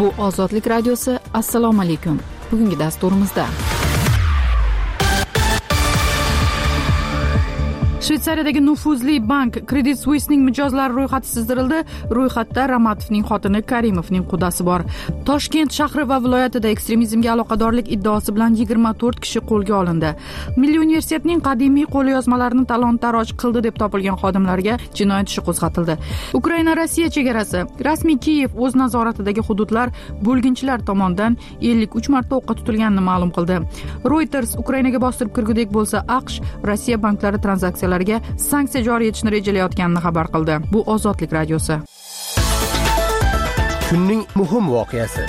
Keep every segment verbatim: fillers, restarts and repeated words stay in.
Bu Ozodlik radiosi. Assalomu alaykum. Bugungi dasturimizda Shvetsariyadagi nufuzli bank Credit Suisse'ning mijozlari ro'yxati sizdirildi. Ro'yxatda Ramatovning xotini Karimovning qudasi bor. Toshkent shahri va viloyatida ekstremizmga aloqadorlik iddaosi bilan yigirma to'rt kishi qo'lga olindi. Milliy universitetning qadimiy qo'lyozmalarini talon-taroj qildi deb topilgan xodimlarga jinoyat ishi qo'zg'atildi. Ukraina Rossiya chegarasi. Rasmiy Kiyev o'z nazoratidagi hududlar bo'lginchilar tomonidan ellik uch marta o'qqa tutilganini ma'lum qildi. Reuters Ukrainaga bostirib kirgudek bo'lsa, AQSh Rossiya banklari tranzaksiya sanksiya joriy etishni rejalayotganini xabar qildi. Bu Ozodlik radiosi. Kunning muhim voqeasi.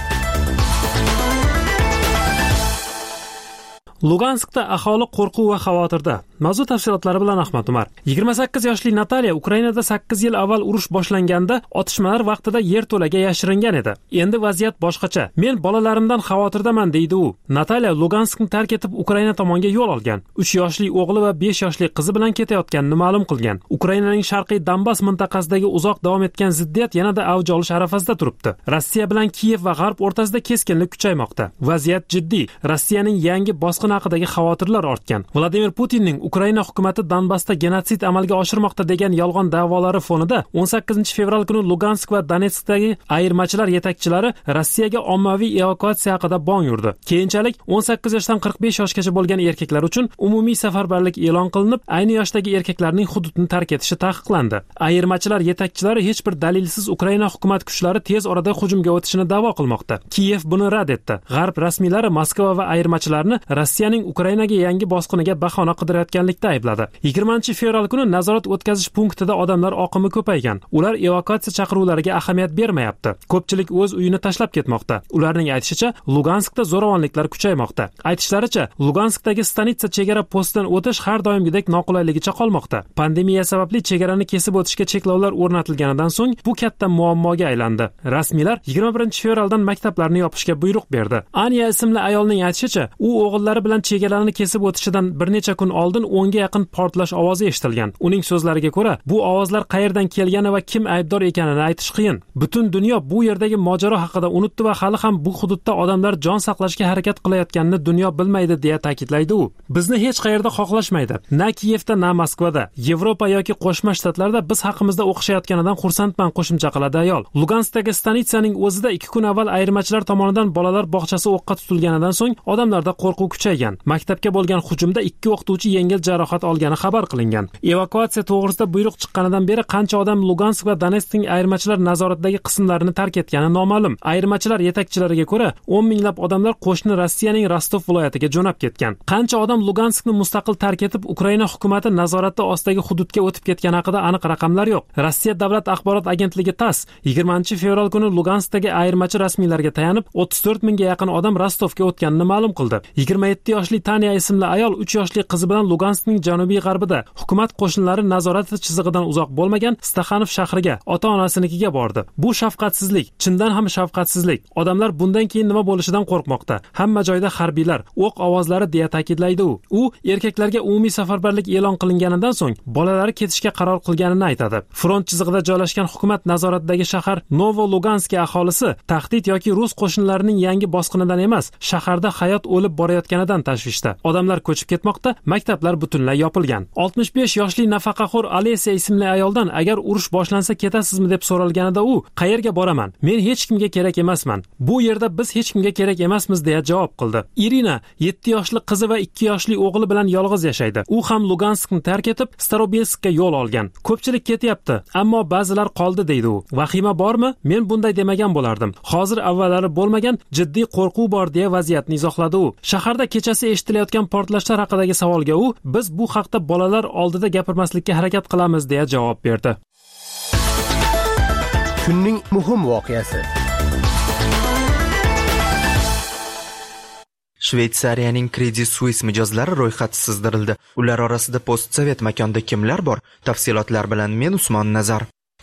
Luganskda aholi qo'rquv va xavotirda. Mavzu tafsilotlari bilan Ahmad Umar. yigirma sakkiz yoshli Nataliya Ukrainada sakkiz yil avval urush boshlanganda otishmalar vaqtida yerto'laga yashiringan edi. Endi vaziyat boshqacha. Men bolalarimdan xavotirdaman deydi u. Nataliya Luganskni tark etib Ukraina tomonga yo'l olgan. uch yoshli o'g'li va besh yoshli qizi bilan ketayotganini ma'lum qilgan. Ukrainaning sharqiy Donbass mintaqasidagi uzoq davom etgan ziddiyat yanada avj olish arafasida turibdi. Rossiya bilan Kiyev va G'arb o'rtasida keskinlik kuchaymoqda. Vaziyat jiddiy. Rossiyaning yangi bosqin haqidagi xavotirlar ortgan. Vladimir Putinning Ukraina hukumati Donbassda genotsid amalga oshirmoqda degan yolg'on da'volari fonida o'n sakkizinchi fevral kuni Lugansk va Donetskdagi ayirmachilar yetakchilari Rossiyaga ommaviy evakuatsiya haqida bong urdi. Keyinchalik o'n sakkiz yoshdan qirq besh yoshgacha bo'lgan erkaklar uchun umumiy safarbarlik e'lon qilinib, ayni yoshdagi erkaklarning hududni tark etishi taqiqlandi. Ayirmachilar yetakchilari hech bir dalilsiz Ukraina hukumat kuchlari tez orada hujumga o'tishini da'vo qilmoqda. Kiyev buni rad etdi. G'arb rasmiylari Moskva va ayirmachilarni Rossiyaning Ukrainaga yangi bosqiniga bahona qidirayotganlikda aybladi. yigirmanchi fevral kuni nazorat o'tkazish punktida odamlar oqimi ko'paygan. Ular evakuatsiya chaqiruvlariga ahamiyat bermayapti. Ko'pchilik o'z uyini tashlab ketmoqda. Ularning aytishicha, Luganskda zo'ravonliklar kuchaymoqda. Aytishlaricha, Luganskdagi stanitsa chegara postidan o'tish har doimgidek noqulayligicha qolmoqda. Pandemiya sababli chegarani kesib o'tishga cheklovlar o'rnatilganidan so'ng bu katta muammoga aylandi. Rasmiylar yigirma birinchi fevraldan maktablarni yopishga buyruq berdi. Anya ismli ayolning aytishicha, u o'g'illari bilan chegarani kesib o'tishidan bir necha kun oldin o'nga yaqin portlash ovozi eshitilgan. Uning so'zlariga ko'ra, bu ovozlar qayerdan kelgani va kim aybdor ekanini aytish qiyin. Butun dunyo bu yerdagi mojaro haqida unutdi va hali ham bu hududda odamlar jon saqlashga harakat qilayotganini dunyo bilmaydi deya ta'kidlaydi u. Bizni hech qayerda xohlashmaydi. Na Kiyevda, na Moskvada, Yevropa yoki Qo'shma Shtatlarda biz haqimizda o'qishayotganidan xursandman, qo'shimcha qiladi ayol. Luganskdagi stanitsaning o'zida ikki kun avval ayirmachilar tomonidan bolalar bog'chasi o'qqa tutilganidan so'ng odamlarda qo'rquv kuchaygan. Maktabga bo'lgan hujumda ikki o'qituvchi yengil jarohat olgani xabar qilingan. Evakuatsiya to'g'risida buyruq chiqqanidan beri qancha odam Lugansk va Donetskning ayirmachilar nazoratidagi qismlarini tark etgani noma'lum. Ayirmachilar yetakchilariga ko'ra, o'n minglab odamlar qo'shni Rossiyaning Rostov viloyatiga jo'nab ketgan. Qancha odam Luganskni mustaqil tark etib, Ukraina hukumati nazorati ostidagi hududga o'tib ketgani haqida aniq raqamlar yo'q. Rossiya davlat axborot agentligi TASS yigirmanchi fevral kuni Luganskdagi ayirmachi rasmiylarga tayanib, o'ttiz to'rt mingga yaqin odam Rostovga o'tganini ma'lum qildi. yigirma yetti yoshli Tanya ismli ayol uch yoshli qizi bilan Luganskning janubiy g'arbida hukumat qo'shinlari nazorati chizig'idan uzoq bo'lmagan Staxanov shahriga, ota-onasinikiga bordi. Bu shafqatsizlik, chindan ham shafqatsizlik. Odamlar bundan keyin nima bo'lishidan qo'rqmoqda. Hamma joyda harbiylar, o'q ovozlari deya ta'kidlaydi u. U erkaklarga umumiy safarbarlik e'lon qilinganidan so'ng bolalari ketishga qaror qilganini aytadi. Front chizig'ida joylashgan hukumat nazoratidagi shahar Novo-Lugansk aholisi tahdid yoki rus qo'shinlarining yangi bosqinidan emas, shaharda hayot o'lib borayotganidan tashvishda. Odamlar ko'chib ketmoqda, maktablar butunlay yopilgan. oltmish besh yoshli nafaqaxo'r Alesiya ismli ayoldan agar urush boshlansa ketasizmi deb so'ralganida u, qayerga boraman? Men hech kimga kerak emasman. Bu yerda biz hech kimga kerak emasmiz deya javob qildi. Irina yetti yoshli qizi va ikki yoshli o'g'li bilan yolg'iz yashaydi. U ham Luganskni tark etib, Starobelskka yo'l olgan. Ko'pchilik ketyapti, ammo ba'zilar qoldi deydi u. Vahima bormi? Men bunday demagan bo'lardim. Hozir avvallari bo'lmagan jiddiy qo'rquv bor deya vaziyatni izohladi u. Shaharda kechasi eshitilayotgan portlashlar haqidagi savolga u, biz bu haqda bolalar oldida gapirmaslikka harakat qilamiz deya javob berdi. Kunning muhim voqeasi. Shvetsariyaning Credit Suisse mijozlari ro'yxati sizdirildi. Ular orasida postsovet makonda kimlar bor? Tafsilotlar bilan men Usmon Nazar.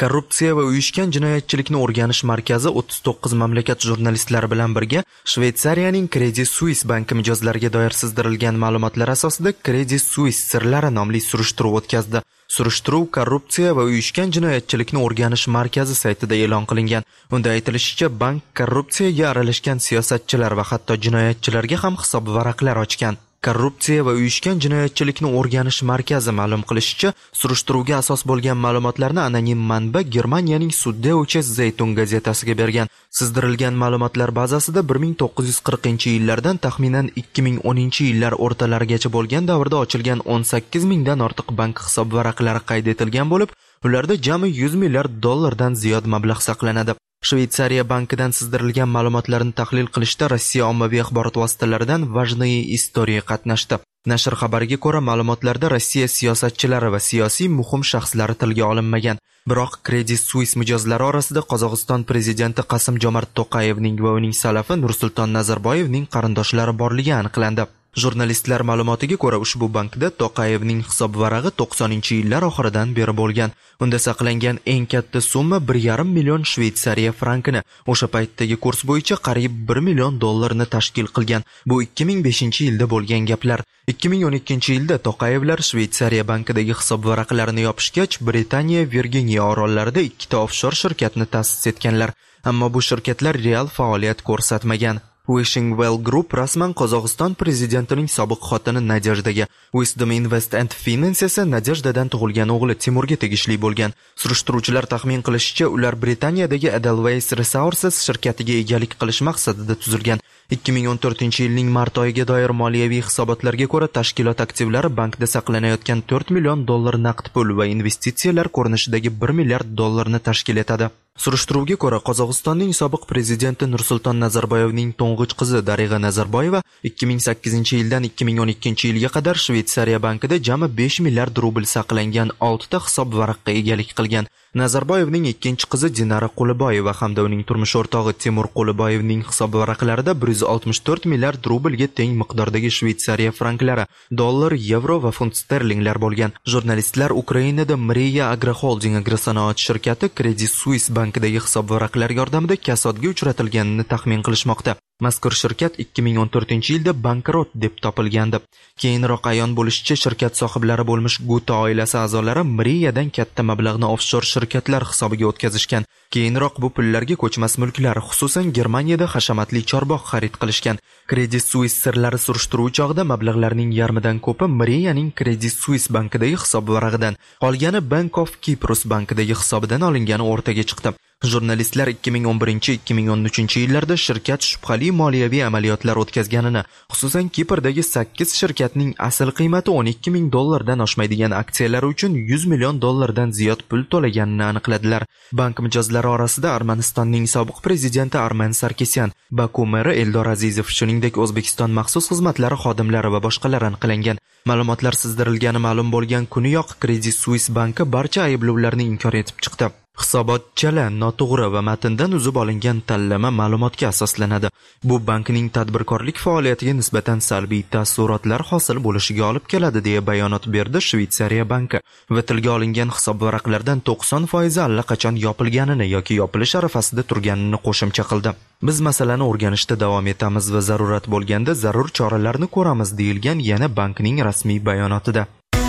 Korrupsiya va uyushgan jinoyatchilikni o'rganish markazi o'ttiz to'qqiz mamlakat jurnalistlari bilan birga Shveysariyaning Credit Suisse banki mijozlariga doir sizdirilgan ma'lumotlar asosida Credit Suisse sirlari nomli surishtiruv o'tkazdi. Surishtiruv korrupsiya va uyushgan jinoyatchilikni o'rganish markazi saytida e'lon qilingan. Unda aytilishicha, bank korrupsiyaga aralashgan siyosatchilar va hatto jinoyatchilarga ham hisob varaqlar ochgan. Korrupsiya va uyushgan jinoyatchilikni o'rganish markazi ma'lum qilishicha, surishtiruvga asos bo'lgan ma'lumotlarni anonim manba Germaniyaning Süddeutsche Zeitung gazetasiga bergan. Sizdirilgan ma'lumotlar bazasida bir ming to'qqiz yuz qirqinchi yillardan taxminan ikki ming o'ninchi yillar o'rtalarigacha bo'lgan davrda ochilgan o'n sakkiz mingdan ortiq bank hisob varaqlari qayd etilgan bo'lib, ularda jami yuz milliard dollardan ziyod mablag' saqlanadi. Shveysariya bankidan sizdirilgan ma'lumotlarni tahlil qilishda Rossiya ommaviy axborot vositalaridan Vajniye Istoriya qatnashdi. Nashr xabariga ko'ra, ma'lumotlarda Rossiya siyosatchilari va siyosiy muhim shaxslari tilga olinmagan. Biroq Credit Suisse mijozlari orasida Qozog'iston prezidenti Qasim-Jomart To'qayevning va uning salafi Nursulton Nazarboyevning qarindoshlari borligi aniqlandi. Jurnalistlar ma'lumotiga ko'ra, ushbu bankda To'qayevning hisob varag'i to'qsoninchi yillar oxiridan beri bo'lgan. Unda saqlangan eng katta summa bir yarim million Shveysariya frankini, o'sha paytdagi kurs bo'yicha qariyb bir million dollarni tashkil qilgan. Bu ikki ming beshinchi yilda bo'lgan gaplar. ikki ming o'n ikkinchi yilda To'qayevlar Shveysariya bankidagi hisob varaqlarini yopishgach, Britaniya Virginiya orollarida ikkita offshor shirkatni ta'sis etganlar. Ammo bu shirkatlar real faoliyat ko'rsatmagan. Wishing Well Group rasman Qozog'iston prezidentining sobiq xotini Nadejdaga, Wisdom Invest and Finance esa Nadejdadan tug'ilgan o'g'li Timurga tegishli bo'lgan. Surishtiruvchilar taxmin qilishicha, ular Britaniyadagi Edelweiss Resources shirkatiga egalik qilish maqsadida tuzilgan. ikki ming o'n to'rtinchi yilning mart oyiga doir moliyaviy hisobotlarga ko'ra, tashkilot aktivlari bankda saqlanayotgan to'rt million dollar naqd pul va investitsiyalar ko'rinishidagi bir milliard dollarni tashkil etadi. Surishtiruvga ko'ra, Qozog'istonning sobiq prezidenti Nursulton Nazarboyevning to'ng'ich qizi Darig'a Nazarboyeva ikki ming sakkizinchi yildan ikki ming o'n ikkinchi yilga qadar Shveysariya bankida jami besh milliard rubl saqlangan oltita hisob varaqqa egalik qilgan. Nazarboyevning ikkinchi qizi Dinara Quliboyeva hamda uning turmush o'rtog'i Timur Quliboyevning hisob varaqlarida bir yuz oltmish to'rt milliard rublga teng miqdordagi Shveysariya franklari, dollar, yevro va funt sterlinglar bo'lgan. Jurnalistlar Ukrainada Mriya Agroholding agrosanoat shirkati Credit Suisse bankidagi hisob varaqlar yordamida kasodga uchratilganini taxmin qilishmoqda. Mazkur shirkat ikki ming o'n to'rtinchi yilda bankrot deb topilgandi. Keyinroq ayon bo'lishicha, shirkat sohiblari bo'lmish Guta oilasi a'zolari Mriyadan katta mablag'ni offshor shirkatlar hisobiga o'tkazishgan. Keyinroq bu pullarga ko'chmas mulklar, xususan Germaniyada hashamatli chorbog' xarid qilishgan. Credit Suisse sirlari surishtiruvi chog'ida mablag'larning yarmidan ko'pi Mriyaning Credit Suisse bankidagi hisob varag'idan, qolgani Bank of Cyprus bankidagi hisobidan olingani o'rtaga chiqdi. Jurnalistlar ikki ming o'n birinchi ikki ming o'n uchinchi yillarda shirkat shubhali moliyaviy amaliyotlar o'tkazganini, xususan Kiprdagi sakkiz shirkatning asl qiymati o'n ikki ming dollardan oshmaydigan aksiyalari uchun yuz million dollardan ziyod pul to'laganini aniqladilar. Bank mijozlari orasida Armanistonning sobiq prezidenti Armen Sarkisyan, Baku meri Eldor Azizov, shuningdek O'zbekiston maxsus xizmatlari xodimlari va boshqalar aniqlangan. Ma'lumotlar sizdirilgani ma'lum bo'lgan kuniyoq Credit Suisse banki barcha ayblovlarni inkor etib chiqdi. Hisobot chala, noto'g'ri va matndan uzib olingan tanlama ma'lumotga asoslanadi. Bu bankning tadbirkorlik faoliyatiga nisbatan salbiy taassurotlar hosil bo'lishiga olib keladi, deya bayonot berdi Shveysariya banki. Va tilga olingan hisob varaqlardan to'qson foizi allaqachon yopilganini yoki yopilish arafasida turganini qo'shimcha qildi. Biz masalani o'rganishda davom etamiz va zarurat bo'lganda zarur choralarni ko'ramiz, deyilgan yana bankning rasmiy bayonotida.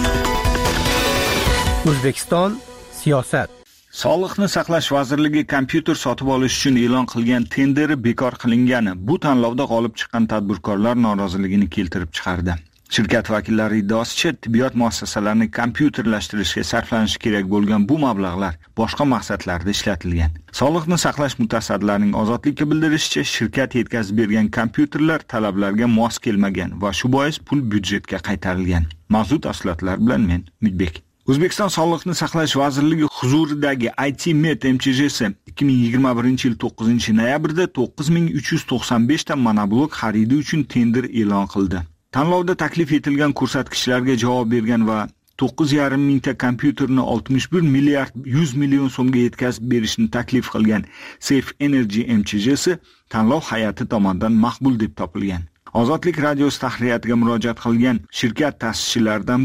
O'zbekiston siyosat. Sog'liqni saqlash vazirligi kompyuter sotib olish uchun e'lon qilgan tenderi bekor qilingani bu tanlovda g'olib chiqqan tadbirkorlar noroziligini keltirib chiqardi. Shirkat vakillari iddaosicha, tibbiyot muassasalarini kompyuterlashtirishga sarflanishi kerak bo'lgan bu mablag'lar boshqa maqsadlarda ishlatilgan. Sog'liqni saqlash mutasaddilarining ozodlikka bildirishicha, shirkat yetkazib bergan kompyuterlar talablarga mos kelmagan va shu bois pul byudjetga qaytarilgan. Mavzu tafsilotlar bilan men Umidbek. O'zbekiston Sog'liqni saqlash vazirligi huzuridagi I T Med M Ch J si ikki ming yigirma birinchi yil to'qqizinchi noyabrda to'qqiz ming uch yuz to'qson besh ta monoblok xaridi uchun tender e'lon qildi. Tanlovda taklif etilgan ko'rsatkichlarga javob bergan va to'qqiz yarim mingta kompyuterni oltmish bir milliard yuz million so'mga yetkazib berishni taklif qilgan Safe Energy M Ch J si tanlov hay'ati tomonidan maqbul deb topilgan. Ozodlik radiosi tahririyatiga murojaat qilgan shirkat ta'sischilaridan biri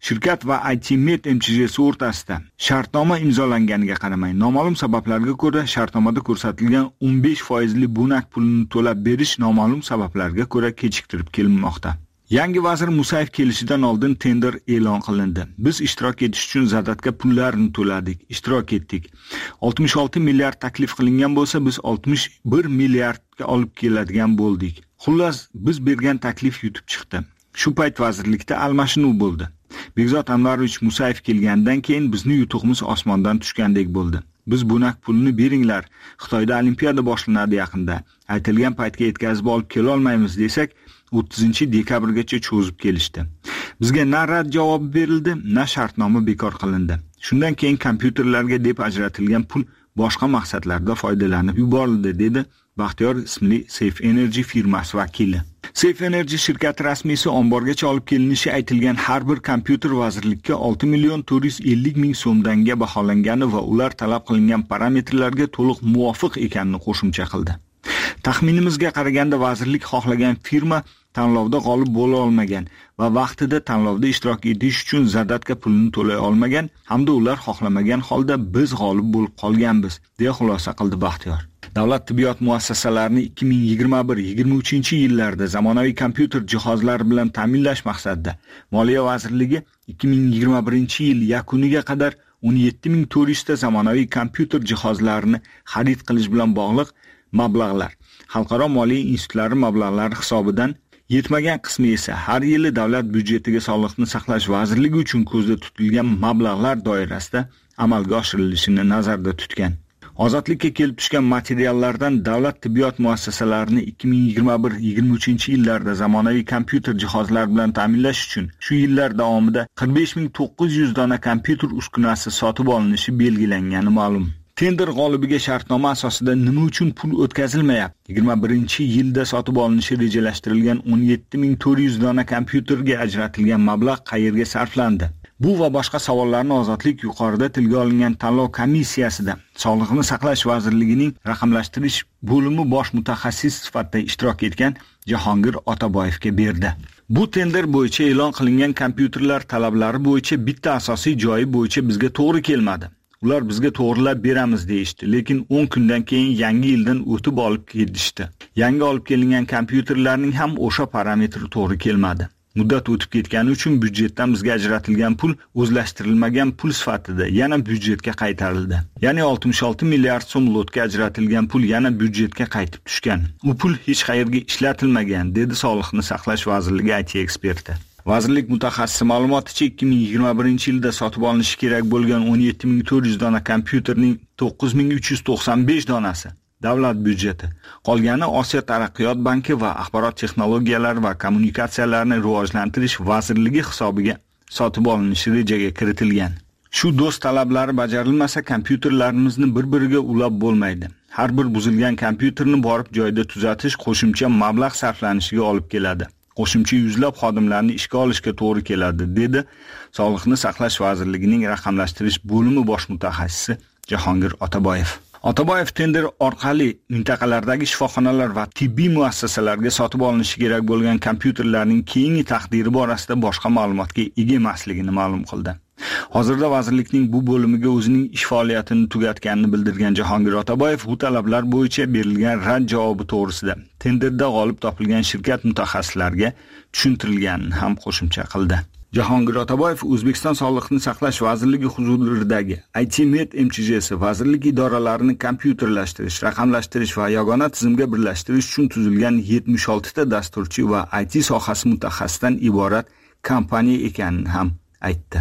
Shirkat va I T Med M C J si o'rtasida shartnoma imzolanganiga qaramay, noma'lum sabablarga ko'ra shartnomada ko'rsatilgan o'n besh foizli bunak pulini to'lab berish noma'lum sabablarga ko'ra kechiktirib kelinmoqda. Yangi vazir Musayev kelishidan oldin tender e'lon qilindi. Biz ishtirok etish uchun zadatga pullarni to'ladik, ishtirok etdik. oltmish olti milliard taklif qilingan bo'lsa, biz oltmish bir milliardga olib keladigan bo'ldik. Xullas, biz bergan taklif yutib chiqdi. Shu payt vazirlikda almashinuv bo'ldi. Bekzod Anvarovich Musayev kelgandan keyin bizni yutug'imiz osmondan tushgandek bo'ldi. Biz bunak pulni beringlar. Xitoyda olimpiada boshlanadi yaqinda. Aytilgan paytga yetkazib olib kela olmaymiz desak, o'ttizinchi dekabrgacha cho'zib kelishdi. Bizga na rad javob berildi, na shartnoma bekor qilindi. Shundan keyin kompyuterlarga deb ajratilgan pul boshqa maqsadlarda foydalanib yuborildi, dedi Baxtiyor ismli Safe Energy firmasi vakili. Safe Energy shirkati rasmiysi omborgacha olib kelinishi aytilgan har bir kompyuter vazirlikka olti million to'rt yuz ellik ming so'mdanga baholangani va ular talab qilingan parametrlarga to'liq muvofiq ekanini qo'shimcha qildi. Taxminimizga qaraganda vazirlik xohlagan firma tanlovda g'olib bo'la olmagan va vaqtida tanlovda ishtirok etish uchun zadatga pulini to'lay olmagan hamda ular xohlamagan holda biz g'olib bo'lib qolganmiz, deya xulosa qildi Baxtiyor. Davlat tibbiyot muassasalarini ikki ming yigirma bir yigirma uchinchi yillarda zamonaviy kompyuter jihozlari bilan ta'minlash maqsadida Moliya vazirligi ikki ming yigirma birinchi yil yakuniga qadar o'n yetti ming to'rt yuz ta zamonaviy kompyuter jihozlarini xarid qilish bilan bog'liq mablag'lar xalqaro moliya institutlari mablag'lari hisobidan, yetmagan qismi esa har yili davlat byudjetiga Sog'liqni saqlash vazirligi uchun ko'zda tutilgan mablag'lar doirasida amalga oshirilishini nazarda tutgan. Ozodlikka kelib tushgan materiallardan davlat tibbiyot muassasalarini ikki ming yigirma bir yigirma uchinchi yillarda zamonaviy kompyuter jihozlar bilan ta'minlash uchun shu yillar davomida qirq besh ming to'qqiz yuz dona kompyuter uskunasi sotib olinishi belgilangani ma'lum. Tender g'olibiga shartnoma asosida nima uchun pul o'tkazilmayapti? yigirma birinchi yilda sotib olinishi rejalashtirilgan o'n yetti ming to'rt yuz dona kompyuterga ajratilgan mablag' qayerga sarflandi? Bu va boshqa savollarni Ozodlik yuqorida tilga olingan tanlov komissiyasida Sog'liqni saqlash vazirligining raqamlashtirish bo'limi bosh mutaxassis sifatida ishtirok etgan Jahongir Otaboyevga berdi. Bu tender bo'yicha e'lon qilingan kompyuterlar talablari bo'yicha bitta asosiy joyi bo'yicha bizga to'g'ri kelmadi. Ular bizga to'g'rilab beramiz deyishdi, lekin o'n kundan keyin yangi yildan o'tib olib ketishdi. Yangi olib kelingan kompyuterlarning ham o'sha parametri to'g'ri kelmadi. Muddat o'tib ketgani uchun byudjetdan bizga ajratilgan pul o'zlashtirilmagan pul sifatida yana byudjetga qaytarildi. Ya'ni oltmish olti milliard so'm lotga ajratilgan pul yana byudjetga qaytib tushgan. U pul hech qayerga ishlatilmagan, dedi Sog'liqni saqlash vazirligi I T eksperti. Vazirlik mutaxassisi ma'lumoticha ikki ming yigirma birinchi yilda sotib olinishi kerak bo'lgan o'n yetti ming to'rt yuz dona kompyuterning to'qqiz ming uch yuz to'qson besh donasi davlat byudjeti, qolgani Osiyo taraqqiyot banki va axborot texnologiyalari va kommunikatsiyalarni rivojlantirish vazirligi hisobiga sotib olinishi rejaga kiritilgan. Shu do'st talablari bajarilmasa, kompyuterlarimizni bir-biriga ulab bo'lmaydi. Har bir buzilgan kompyuterni borib joyida tuzatish qo'shimcha mablag' sarflanishiga olib keladi. Qo'shimcha yuzlab xodimlarni ishga olishga to'g'ri keladi, dedi Sog'liqni saqlash vazirligining raqamlashtirish bo'limi bosh mutaxassisi Jahongir Otaboyev. Otaboyev tender orqali mintaqalardagi shifoxonalar va tibbiy muassasalarga sotib olinishi kerak bo'lgan kompyuterlarning keyingi taqdiri borasida boshqa ma'lumotga ega emasligini ma'lum qildi. Hozirda vazirlikning bu bo'limiga o'zining ish faoliyatini tugatganini bildirgan Jahongir Otaboyev bu talablar bo'yicha berilgan rad javobi to'g'risida tenderda g'olib topilgan shirkat mutaxassislariga tushuntirilganini ham qo'shimcha qildi. Jahongir Otaboyev O'zbekiston Sog'liqni saqlash vazirligi huzuridagi I T Med M C J si vazirlik idoralarini kompyuterlashtirish, raqamlashtirish va yagona tizimga birlashtirish uchun tuzilgan yetmish olti ta dasturchi va I T sohasi mutaxassisidan iborat kompaniya ekanini ham aytdi.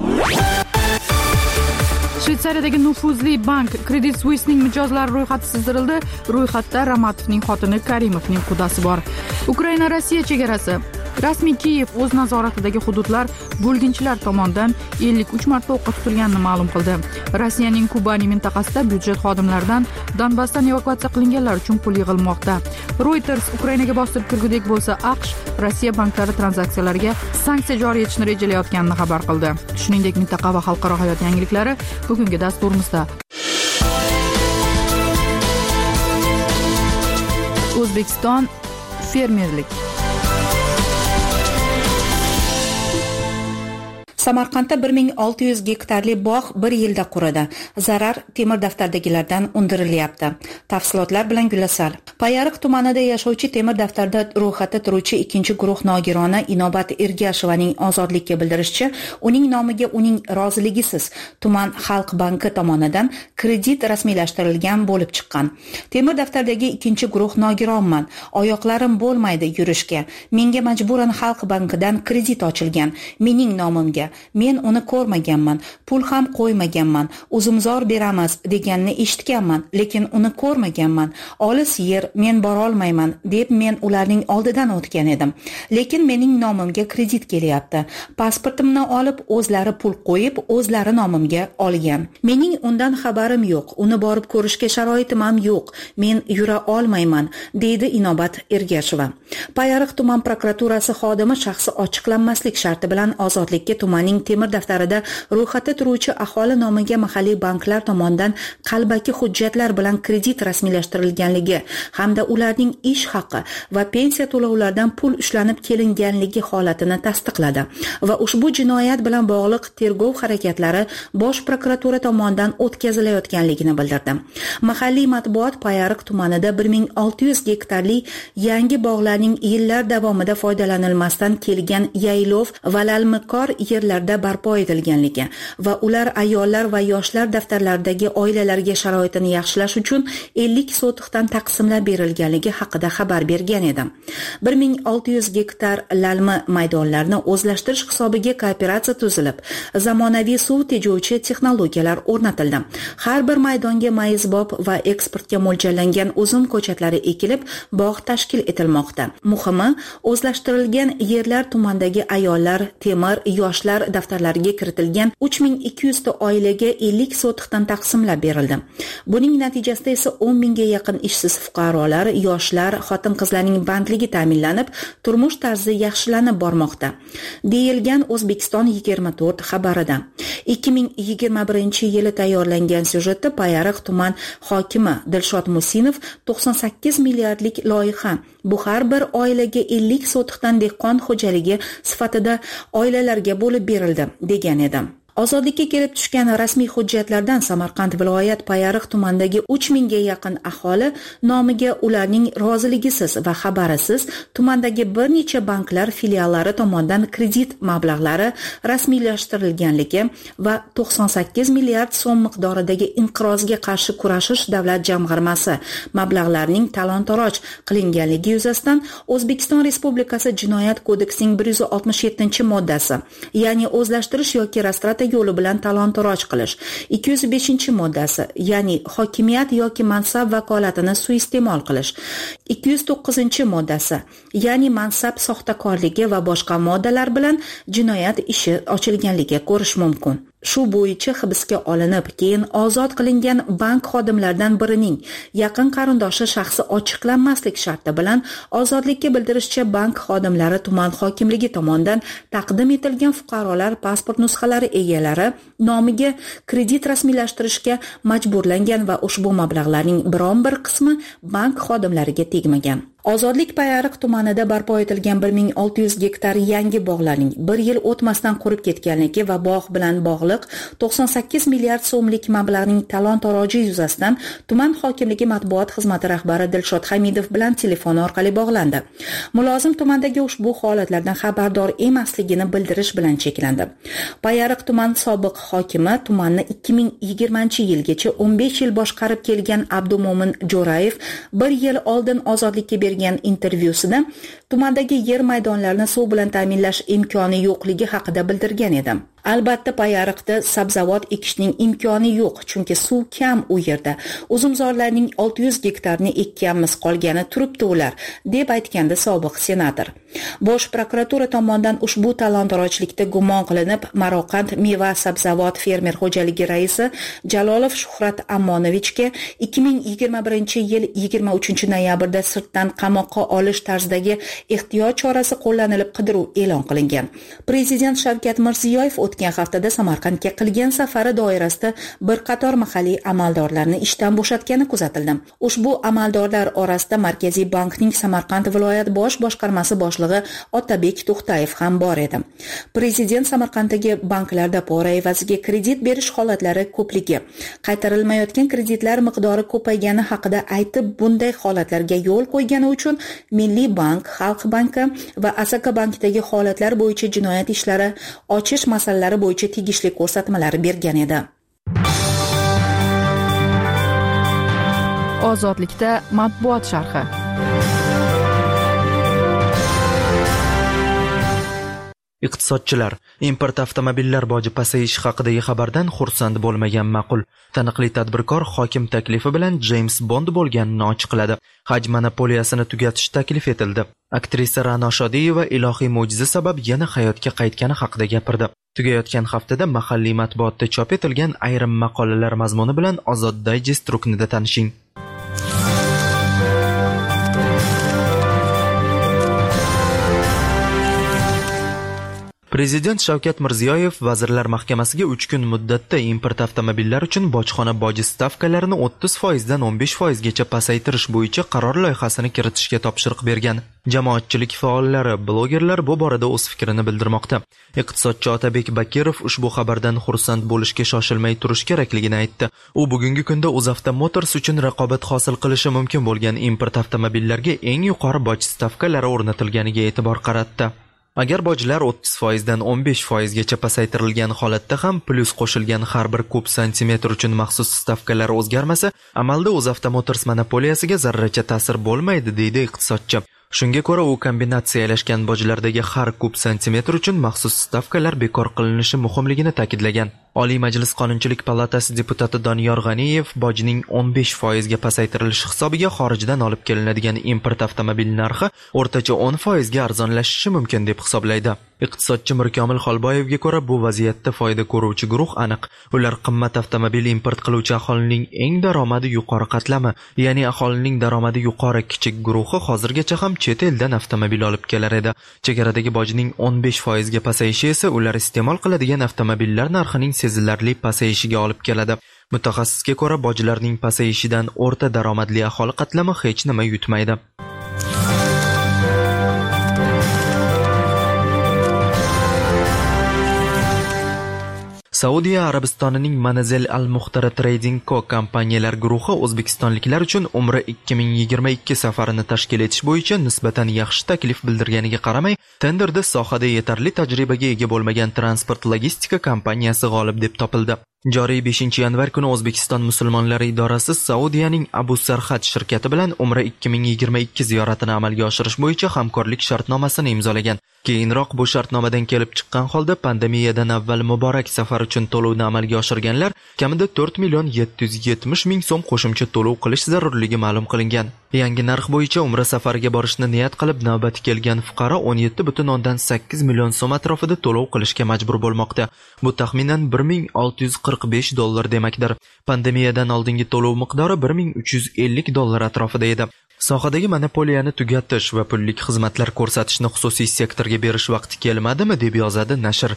Shvetsariyadagi nufuzli bank Credit Suissening mijozlari ro'yxati sizdirildi. Ro'yxatda Ramatovning xotini Karimovning qudasi bor. Ukraina Rossiya chegarasi. Rasmiy Kiyev o'z nazoratidagi hududlar bo'lginchilar tomonidan ellik uch marta o'qqa tutilganini ma'lum qildi. Rossiyaning Kubani mintaqasida byudjet xodimlaridan Donbassdan evakuatsiya qilinganlar uchun pul yig'ilmoqda. Reuters Ukrainaga bostirib kirgudek bo'lsa, AQSh Rossiya banklari tranzaksiyalariga sanksiya joriy etishni rejalayotganini xabar qildi. Shuningdek, mintaqa va xalqaro hayot yangiliklari bugungi dasturimizda. O'zbekiston fermerlik. Samarqandda bir ming olti yuz gektarli bog' bir yilda quridi. Zarar temir daftardagilardan undirilyapti. Tafsilotlar bilan Gulasal. Payariq tumanida yashovchi temir daftarda ro'yxatda turuvchi ikkinchi guruh nogironi Inobat Ergashovaning ozodlikka bildirishicha, uning nomiga uning roziligisiz tuman xalq banki tomonidan kredit rasmiylashtirilgan bo'lib chiqqan. Temir daftardagi ikkinchi guruh nogironman. Oyoqlarim bo'lmaydi yurishga. Menga majburan xalq bankidan kredit ochilgan. Mening nomimga. Men uni ko'rmaganman, pul ham qo'ymaganman. Uzumzor beramiz deganini eshitganman, lekin uni ko'rmaganman. Olis yer, men bora olmayman deb men ularning oldidan o'tgan edim. Lekin mening nomimga kredit kelyapti. Pasportimni olib, o'zlari pul qo'yib, o'zlari nomimga olgan. Mening undan xabarim yo'q. Uni borib ko'rishga sharoitim ham yo'q. Men yura olmayman, deydi Inobat Ergashova. Payariq tuman prokuraturasi xodimi shaxsi ochiqlanmaslik sharti bilan ozodlikka tumanning temir daftarida ro'yxatda turuvchi aholi nomiga mahalliy banklar tomonidan qalbaki hujjatlar bilan kredit rasmiylashtirilganligi hamda ularning ish haqi va pensiya to'lovlaridan pul ushlanib kelinganligi holatini tasdiqladi va ushbu jinoyat bilan bog'liq tergov harakatlari bosh prokuratura tomonidan o'tkazilayotganligini bildirdi. Mahalliy matbuot Payariq tumanida bir ming olti yuz gektarli yangi bog'larning yillar davomida foydalanilmasdan kelgan yaylov va lalmiqor yerlarda barpo etilganligi va ular ayollar va yoshlar daftarlaridagi oilalarga sharoitini yaxshilash uchun ellik sotixdan taqsimlab berilganligi haqida xabar bergan edi. bir ming olti yuz gektar lalmi maydonlarni o'zlashtirish hisobiga kooperatsiya tuzilib, zamonaviy suv tejovchi texnologiyalar o'rnatildi. Har bir maydonga mayizbob va eksportga mo'ljallangan uzum ko'chatlari ekilib, bog' tashkil etilmoqda. Muhimi, o'zlashtirilgan yerlar tumandagi ayollar, temir, yoshlar daftarlariga kiritilgan uch ming ikki yuz ta oilaga ellik sotixdan taqsimlab berildi. Buning natijasida esa o'n mingga yaqin ishsiz fuqarolar, yoshlar, xotin-qizlarning bandligi ta'minlanib, turmush tarzi yaxshilanib bormoqda, deyilgan O'zbekiston yigirma to'rt xabarida. ikki ming yigirma birinchi yili tayyorlangan syujetda Payariq tuman hokimi Dilshod Musinov to'qson sakkiz milliardlik loyiha bu har bir oilaga ellik sotixdan dehqon xo'jaligi sifatida oilalarga bo'lib berildi degan edi. Ozodlikka kelib tushgan rasmiy hujjatlardan Samarqand viloyat Payariq tumanidagi uch mingga yaqin aholi nomiga ularning roziligisiz va xabarisiz tumandagi bir necha banklar filiallari tomonidan kredit mablag'lari rasmiylashtirilganligi va to'qson sakkiz milliard so'm miqdoridagi inqirozga qarshi kurashish davlat jamg'armasi mablag'larining talon-toroj qilinganligi yuzasidan O'zbekiston Respublikasi Jinoyat kodeksining bir yuz oltmish yettinchi moddasi, ya'ni o'zlashtirish yoki restoratsiya yo'li bilan talon-toroj qilish, ikki yuz beshinchi moddasi, ya'ni hokimiyat yoki mansab vakolatini suiiste'mol qilish, ikki yuz to'qqizinchi moddasi, ya'ni mansab soxtakorligi va boshqa moddalar bilan jinoyat ishi ochilganligi ko'rish mumkin. Shu bo'yicha hibsga olinib, keyin ozod qilingan bank xodimlaridan birining yaqin qarindoshi shaxsi ochiqlanmaslik sharti bilan ozodlikka bildirishcha bank xodimlari tuman hokimligi tomonidan taqdim etilgan fuqarolar pasport nusxalari egalari nomiga kredit rasmiylashtirishga majburlangan va ushbu mablag'larning biron bir qismi bank xodimlariga tegmagan. Ozodlik Payariq tumanida barpo etilgan bir ming olti yuz gektar yangi bog'larning bir yil o'tmasdan qurib ketganligi va bog' bilan bog'liq to'qson sakkiz milliard so'mlik mablag'ning talon-toroji yuzasidan tuman hokimligi matbuot xizmati rahbari Dilshod Hamidov bilan telefon orqali bog'landi. Mulozim tumandagi ushbu holatlardan xabardor emasligini bildirish bilan cheklandi. Payariq tuman sobiq hokimi tumanni ikki ming yigirmanchi yilgacha o'n besh yil boshqarib kelgan Abdumo'min Jo'rayev bir yil oldin ozodlikka bergan intervyusida tumandagi yer maydonlarini suv bilan ta'minlash imkoni yo'qligi haqida bildirgan edi. Albatta Payariqda sabzavot ekishning imkoni yo'q, chunki suv kam u yerda. Uzumzorlarning olti yuz gektarni ekkanmiz, qolgani turibdi ular, deb aytgandi sobiq senator. Bosh prokuratura tomonidan ushbu talon-torojlikda gumon qilinib, Maroqand meva sabzavot fermer xo'jaligi raisi Jalolov Shuhrat Ammonovichga ikki ming yigirma birinchi yil yigirma uchinchi noyabrda sirtdan qamoqqa olish tarzidagi ehtiyot chorasi qo'llanilib qidiruv e'lon qilingan. Prezident Shavkat Mirziyoyev o'tgan haftada Samarqandga qilgan safari doirasida bir qator mahalliy amaldorlarni ishdan bo'shatgani kuzatildi. Ushbu amaldorlar orasida Markaziy bankning Samarqand viloyat bosh boshqarmasi boshlig'i Otabek To'xtayev ham bor edi. Prezident Samarqanddagi banklarda pora evaziga kredit berish holatlari ko'pligi, qaytarilmayotgan kreditlar miqdori ko'paygani haqida aytib, bunday holatlarga yo'l qo'ygani uchun Milliy bank, Xalq banki va Asaka bankidagi holatlar bo'yicha jinoyat ishlari ochish masalalari bo'yicha tegishli ko'rsatmalar bergan edi. Ozodlikda matbuot sharhi. Iqtisodchilar import avtomobillar boji pasayishi haqidagi xabardan xursand bo'lmagan ma'qul. Taniqli tadbirkor hokim taklifi bilan James Bond bo'lganini ochiqladi. Haj monopoliyasini tugatish taklif etildi. Aktrisa Ra'no Shodiyeva ilohiy mo'jiza sabab yana hayotga qaytgani haqida gapirdi. Tugayotgan haftada mahalliy matbuotda chop etilgan ayrim maqolalar mazmuni bilan Ozod Digest ruknida tanishing. Prezident Shavkat Mirziyoyev Vazirlar Mahkamasiga uch kun muddatda import avtomobillari uchun bojxona boji stavkalarini o'ttiz foiz dan o'n besh foiz gacha pasaytirish bo'yicha qaror loyihasini kiritishga topshiriq bergan. Jamoatchilik faollari, blogerlar bu borada o'z fikrini bildirmoqda. Iqtisodchi Otabek Bakirov ushbu xabardan xursand bo'lishga shoshilmay turish kerakligini aytdi. U bugungi kunda UzAvto Motors uchun raqobat hosil qilishi mumkin bo'lgan import avtomobillarga eng yuqori boj stavkalari o'rnatilganiga e'tibor qaratdi. Agar bojlar o'ttiz foiz dan o'n besh foiz gacha pasaytirilgan holatda ham plyus qo'shilgan har bir kub santimetr uchun maxsus stavkalar o'zgarmasa, amalda UzAvto Motors monopoliyasiga zarracha ta'sir bo'lmaydi, deydi iqtisodchi. Shunga ko'ra, u kombinatsiyalashgan bojlardagi har kub santimetr uchun maxsus stavkalar bekor qilinishi muhimligini ta'kidlagan. Oliy Majlis Qonunchilik palatasi deputati Doniyor G'aniyev bojning o'n besh foiz ga pasaytirilishi hisobiga xorijdan olib kelinadigan import avtomobil narxi o'rtacha o'n foiz ga arzonlashishi mumkin deb hisoblaydi. Iqtisodchi Mirkomil Xolboyevga ko'ra, bu vaziyatda foyda ko'ruvchi guruh aniq. Ular qimmat avtomobil import qiluvchi aholining eng daromadi yuqori qatlami, ya'ni aholining daromadi yuqori kichik guruhi hozirgacha ham chet eldan avtomobil olib kelar edi. Chegaradagi bojning o'n besh foiz ga pasayishi esa ular iste'mol qiladigan avtomobillar narxining sezilarli pasayishiga olib keladi. Mutaxassisga ko'ra, bojlarning pasayishidan o'rta daromadli aholi qatlami hech nima yutmaydi. Saudiya Arabistonining Manazil Al-Muxtara Trading Co kompaniyalar guruhi o'zbekistonliklar uchun Umra ikki ming yigirma ikki safarini tashkil etish bo'yicha nisbatan yaxshi taklif bildirganiga qaramay, tenderda sohada yetarli tajribaga ega bo'lmagan transport logistika kompaniyasi g'olib deb topildi. Joriy beshinchi yanvar kuni O'zbekiston musulmonlari idorasi Saudiyaning Abu Sarhat shirkati bilan Umra ikki ming yigirma ikki ziyoratini amalga oshirish bo'yicha hamkorlik shartnomasini imzolagan. Keyinroq bu shartnomadan kelib chiqqan holda pandemiyadan avval muborak safar uchun to'lovni amalga oshirganlar kamida to'rt million yetti yuz yetmish ming so'm qo'shimcha to'lov qilish zarurligi ma'lum qilingan. Yangi narx bo'yicha Umra safariga borishni niyat qilib navbati kelgan fuqaro o'n yetti butun o'ndan sakkiz million so'm atrofida to'lov qilishga majbur bo'lmoqda. Bu taxminan bir ming olti yuz qirq besh dollar demakdir. Pandemiyadan oldingi to'lov miqdori bir ming uch yuz ellik dollar atrofida edi. Sohadagi monopoliyani tugatish va pullik xizmatlar ko'rsatishni xususiy sektorga berish vaqti kelmadimi, deb yozadi nashr.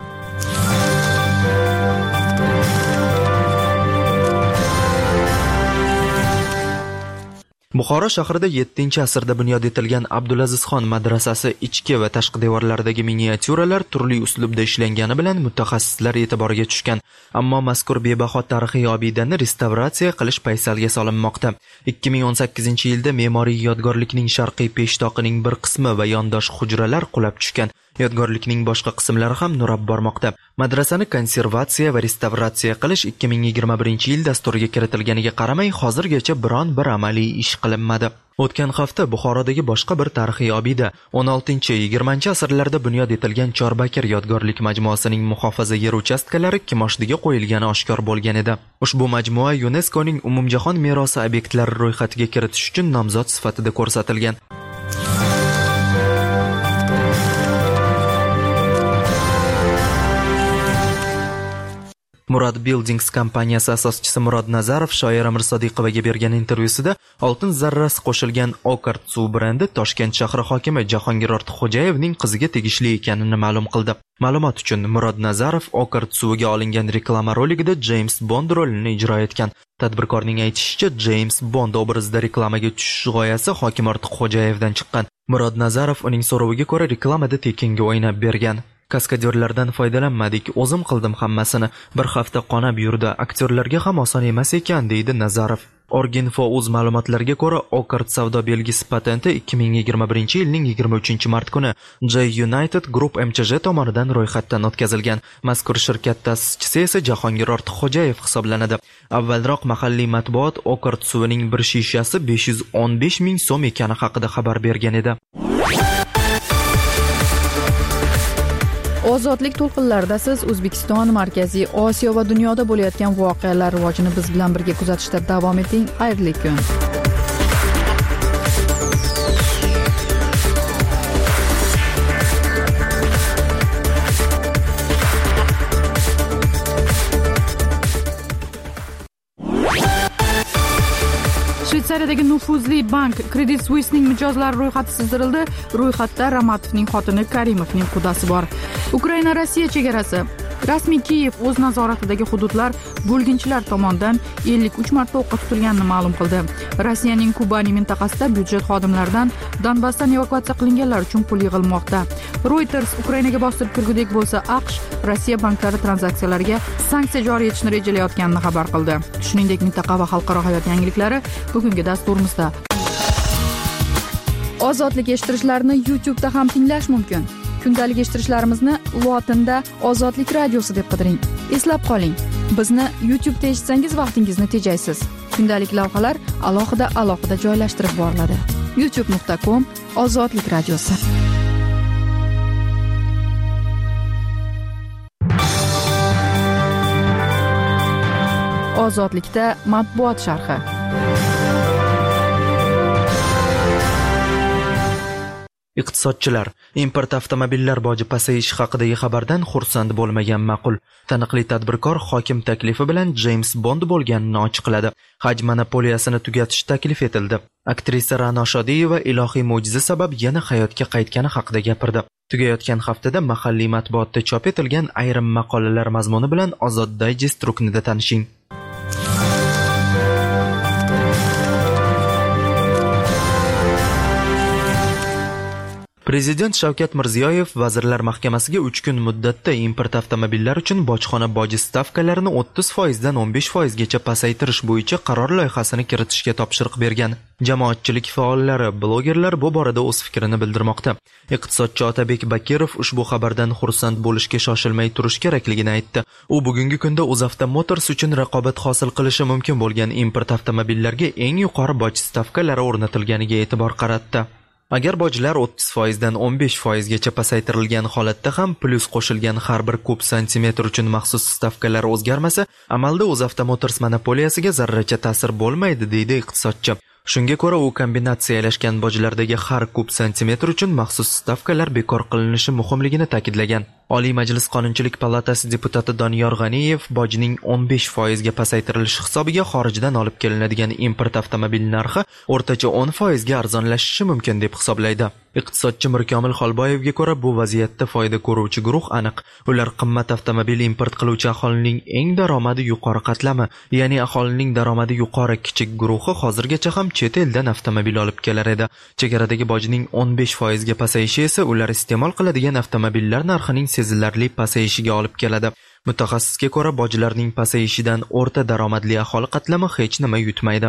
Buxoro shahrida yettinchi asrda bunyod etilgan Abdulazizxon madrasasi ichki va tashqi devorlaridagi miniatyuralar turli uslubda ishlangani bilan mutaxassislar e'tiboriga tushgan. Ammo mazkur bebaho tarixiy obidani restavratsiya qilish paysalga solinmoqda. ikki ming o'n sakkizinchi yilda me'moriy yodgorlikning sharqiy peshtoqining bir qismi va yondosh hujralar qulab tushgan. Yodgorlikning boshqa qismlari ham nurab bormoqda. Madrasani konservatsiya va restavratsiya qilish ikki ming yigirma birinchi yil dasturiga kiritilganiga qaramay, hozirgacha biron bir amaliy ish qilinmadi. O'tgan hafta Buxorodagi boshqa bir tarixiy obida o'n oltinchi yigirmanchi asrlarda bunyod etilgan Chorbakir yodgorlik majmuasining muhofaza yer uchastkalari kimoshdiga qo'yilgani oshkor bo'lgan edi. Ushbu majmua YuNESKOning umumjahon merosi obyektlari ro'yxatiga kiritish uchun nomzod sifatida ko'rsatilgan. Murad Buildings kompaniyasi asoschisi Murod Nazarov Shoira Mirsodiqovaga bergan intervyusida oltin zarrasi qo'shilgan Okart suv brendi Toshkent shahri hokimi Jahongir Ortiqxo'jayevning qiziga tegishli ekanini ma'lum qildi. Ma'lumot uchun Murod Nazarov Okart suviga olingan reklama roligida James Bond rolini ijro etgan. Tadbirkorning aytishicha, James Bond obrazida reklamaga tushish g'oyasi hokim Ortiqxo'jayevdan chiqqan. Murod Nazarov uning so'roviga ko'ra reklamada tekinga o'ynab bergan. Kaskadyorlardan foydalanmadik, o'zim qildim hammasini. Bir hafta qonab yurdi. Aktyorlarga ham oson emas ekan, deydi Nazarov. Orginfo o'z ma'lumotlariga ko'ra, Okart savdo belgisi patenti ikki ming yigirma birinchi yilning yigirma uchinchi mart kuni J United Group M Ch J tomonidan ro'yxatdan o'tkazilgan. Mazkur shirkat ta'sischisi esa Jahongir Ortiqxo'jayev hisoblanadi. Avvalroq mahalliy matbuot Okart suvining bir shishasi besh yuz o'n besh ming so'm ekani haqida xabar bergan edi. Ozodlik to'lqinlarida siz O'zbekiston, Markaziy Osiyo va dunyoda bo'layotgan voqealar rivojini biz bilan birga kuzatishda davom eting. Xayrli kun. Shveysariyadagi nufuzli bank Credit Suisse'ning mijozlari ro'yxati sizdirildi. Ro'yxatda Ramatovning xotini Karimovning qudasi bor. Ukraina Rossiya chegarasi. Rasmiy Kiyev o'z nazoratidagi hududlar bo'lginchilar tomonidan ellik uch marta o'qqa tutilganini ma'lum qildi. Rossiyaning Kubani mintaqasida byudjet xodimlaridan Donbassdan evakuatsiya qilinganlar uchun pul yig'ilmoqda. Reuters Ukrainaga bostirib kirgudek bo'lsa, AQSh Rossiya banklari tranzaksiyalariga sanksiya joriy etishni rejalayotganini xabar qildi. Shuningdek, mintaqa va xalqaro hayot yangiliklari bugungi dasturimizda. Ozodlik eshittirishlarni YouTube'da ham tinglash mumkin. Kundalik eshittirishlarimizni lotinda Ozodlik radiosi deb qidiring. Eslab qoling, bizni YouTube'da eshitsangiz vaqtingizni tejaysiz. Kundalik lavhalar alohida alohida joylashtirib boriladi. youtube nuqta com Ozodlik radiosi. Ozodlikda matbuot sharhi. Iqtisodchilar import avtomobillar boji pasayishi haqidagi xabardan xursand bo'lmagan ma'qul. Taniqli tadbirkor hokim taklifi bilan James Bond bo'lganini ochiqladi. Haj monopoliyasini tugatish taklif etildi. Aktrisa Ra'no Shodiyeva ilohiy mo'jiza sabab yana hayotga qaytgani haqida gapirdi. Tugayotgan haftada mahalliy matbuotda chop etilgan ayrim maqolalar mazmuni bilan Ozod Digest ruknida tanishing. Prezident Shavkat Mirziyoyev Vazirlar Mahkamasiga uch kun muddatda import avtomobillar uchun bojxona boji stavkalarini o'ttiz foiz dan o'n besh foiz gacha pasaytirish bo'yicha qaror loyihasini kiritishga topshiriq bergan. Jamoatchilik faollari, blogerlar bu borada o'z fikrini bildirmoqda. Iqtisodchi Otabek Bakirov ushbu xabardan xursand bo'lishga shoshilmay turish kerakligini aytdi. U bugungi kunda UzAvto Motors uchun raqobat hosil qilishi mumkin bo'lgan import avtomobillarga eng yuqori boj stavkalari o'rnatilganiga e'tibor qaratdi. Agar bojlar o'ttiz foiz dan o'n besh foiz gacha pasaytirilgan holatda ham plyus qo'shilgan har bir kub santimetr uchun maxsus stavkalar o'zgarmasa, amalda UzAvto Motors monopoliyasiga zarracha ta'sir bo'lmaydi, deydi iqtisodchi. Shunga ko'ra, u kombinatsiyalashgan bojlardagi har kub santimetr uchun maxsus stavkalar bekor qilinishi muhimligini ta'kidlagan. Oliy Majlis Qonunchilik palatasi deputati Doniyor G'aniyev bojning o'n besh foiz ga pasaytirilishi hisobiga xorijdan olib kelinadigan import avtomobil narxi o'rtacha o'n foiz ga arzonlashishi mumkin deb hisoblaydi. Iqtisodchi Mirkomil Xolboyevga ko'ra, bu vaziyatda foyda ko'ruvchi guruh aniq. Ular qimmat avtomobil import qiluvchi aholining eng daromadi yuqori qatlami, ya'ni aholining daromadi yuqori kichik guruhi hozirgacha ham chet eldan avtomobil olib kelar edi. Chegaradagi bojning o'n besh foiz ga pasayishi esa ular iste'mol qiladigan avtomobillar narxining sezilarli pasayishiga olib keladi. Mutaxassisga ko'ra, bojlarning pasayishidan o'rta daromadli aholi qatlami hech nima yutmaydi.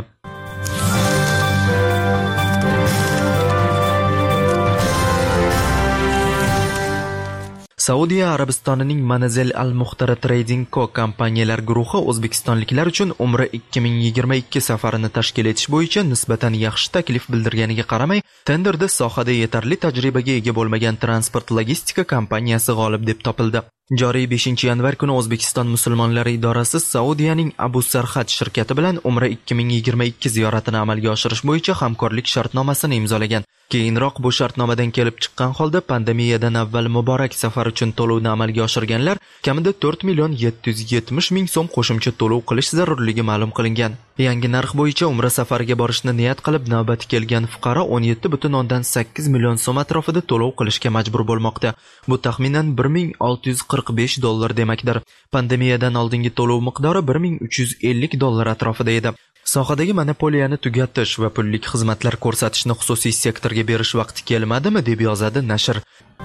Saudiya Arabistonining Manazil Al-Muhtara Trading Co kompaniyalar guruhi o'zbekistonliklar uchun Umra ikki ming yigirma ikki safarini tashkil etish bo'yicha nisbatan yaxshi taklif bildirganiga qaramay, tenderda sohada yetarli tajribaga ega bo'lmagan transport logistika kompaniyasi g'olib deb topildi. Joriy beshinchi yanvar kuni O'zbekiston musulmonlari idorasi Saudiyaning Abu Sarhad shirkati bilan Umra ikki ming yigirma ikki ziyoratini amalga oshirish bo'yicha hamkorlik shartnomasini imzolagan. Keyinroq bu shartnomadan kelib chiqqan holda pandemiyadan avval muborak safar uchun to'lovni amalga oshirganlar kamida to'rt million yetti yuz yetmish ming so'm qo'shimcha to'lov qilish zarurligi ma'lum qilingan. Yangi narx bo'yicha Umra safariga borishni niyat qilib navbati kelgan fuqaro o'n yetti butun o'ndan sakkiz million so'm atrofida to'lov qilishga majbur bo'lmoqda. Bu taxminan bir ming olti yuz qirq besh dollar demakdir. Pandemiyadan oldingi to'lov miqdori bir ming uch yuz ellik dollar atrofida edi. Sohadagi monopoliyani tugatish va pullik xizmatlar ko'rsatishni xususiy sektorga berish vaqti kelmadimi, deb yozadi nashr.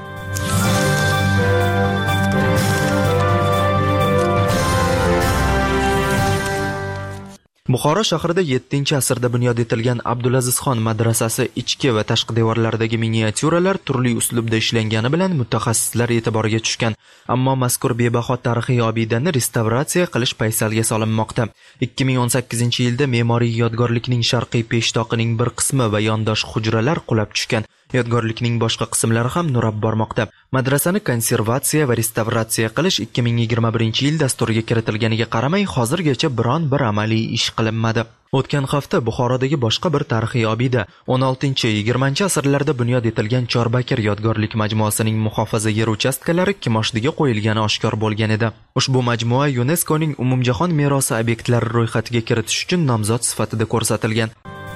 Buxoro shahrida yettinchi asrda bunyod etilgan Abdulazizxon madrasasi ichki va tashqi devorlaridagi miniatyuralar turli uslubda ishlangani bilan mutaxassislar e'tiboriga tushgan. Ammo mazkur bebaho tarixiy obidani restavratsiya qilish paysalga solinmoqda. ikki ming o'n sakkizinchi yilda me'moriy yodgorlikning sharqiy peshtoqining bir qismi va yondosh hujralar qulab tushgan. Yodgorlikning boshqa qismlari ham nurab bormoqda. Madrasani konservatsiya va restavratsiya qilish ikki ming yigirma birinchi yil dasturiga kiritilganiga qaramay hozirgacha biron bir amaliy ish qilinmadi. O'tgan hafta Buxorodagi boshqa bir tarixiy obida o'n oltinchi yigirmanchi asrlarda bunyod etilgan Chorbakir yodgorlik majmuasining muhofaza yer uchastkalari kimoshdiga qo'yilgani oshkor bo'lgan edi. Ushbu majmua YuNESKOning umumjahon merosi obyektlari ro'yxatiga kiritish uchun nomzod sifatida ko'rsatilgan.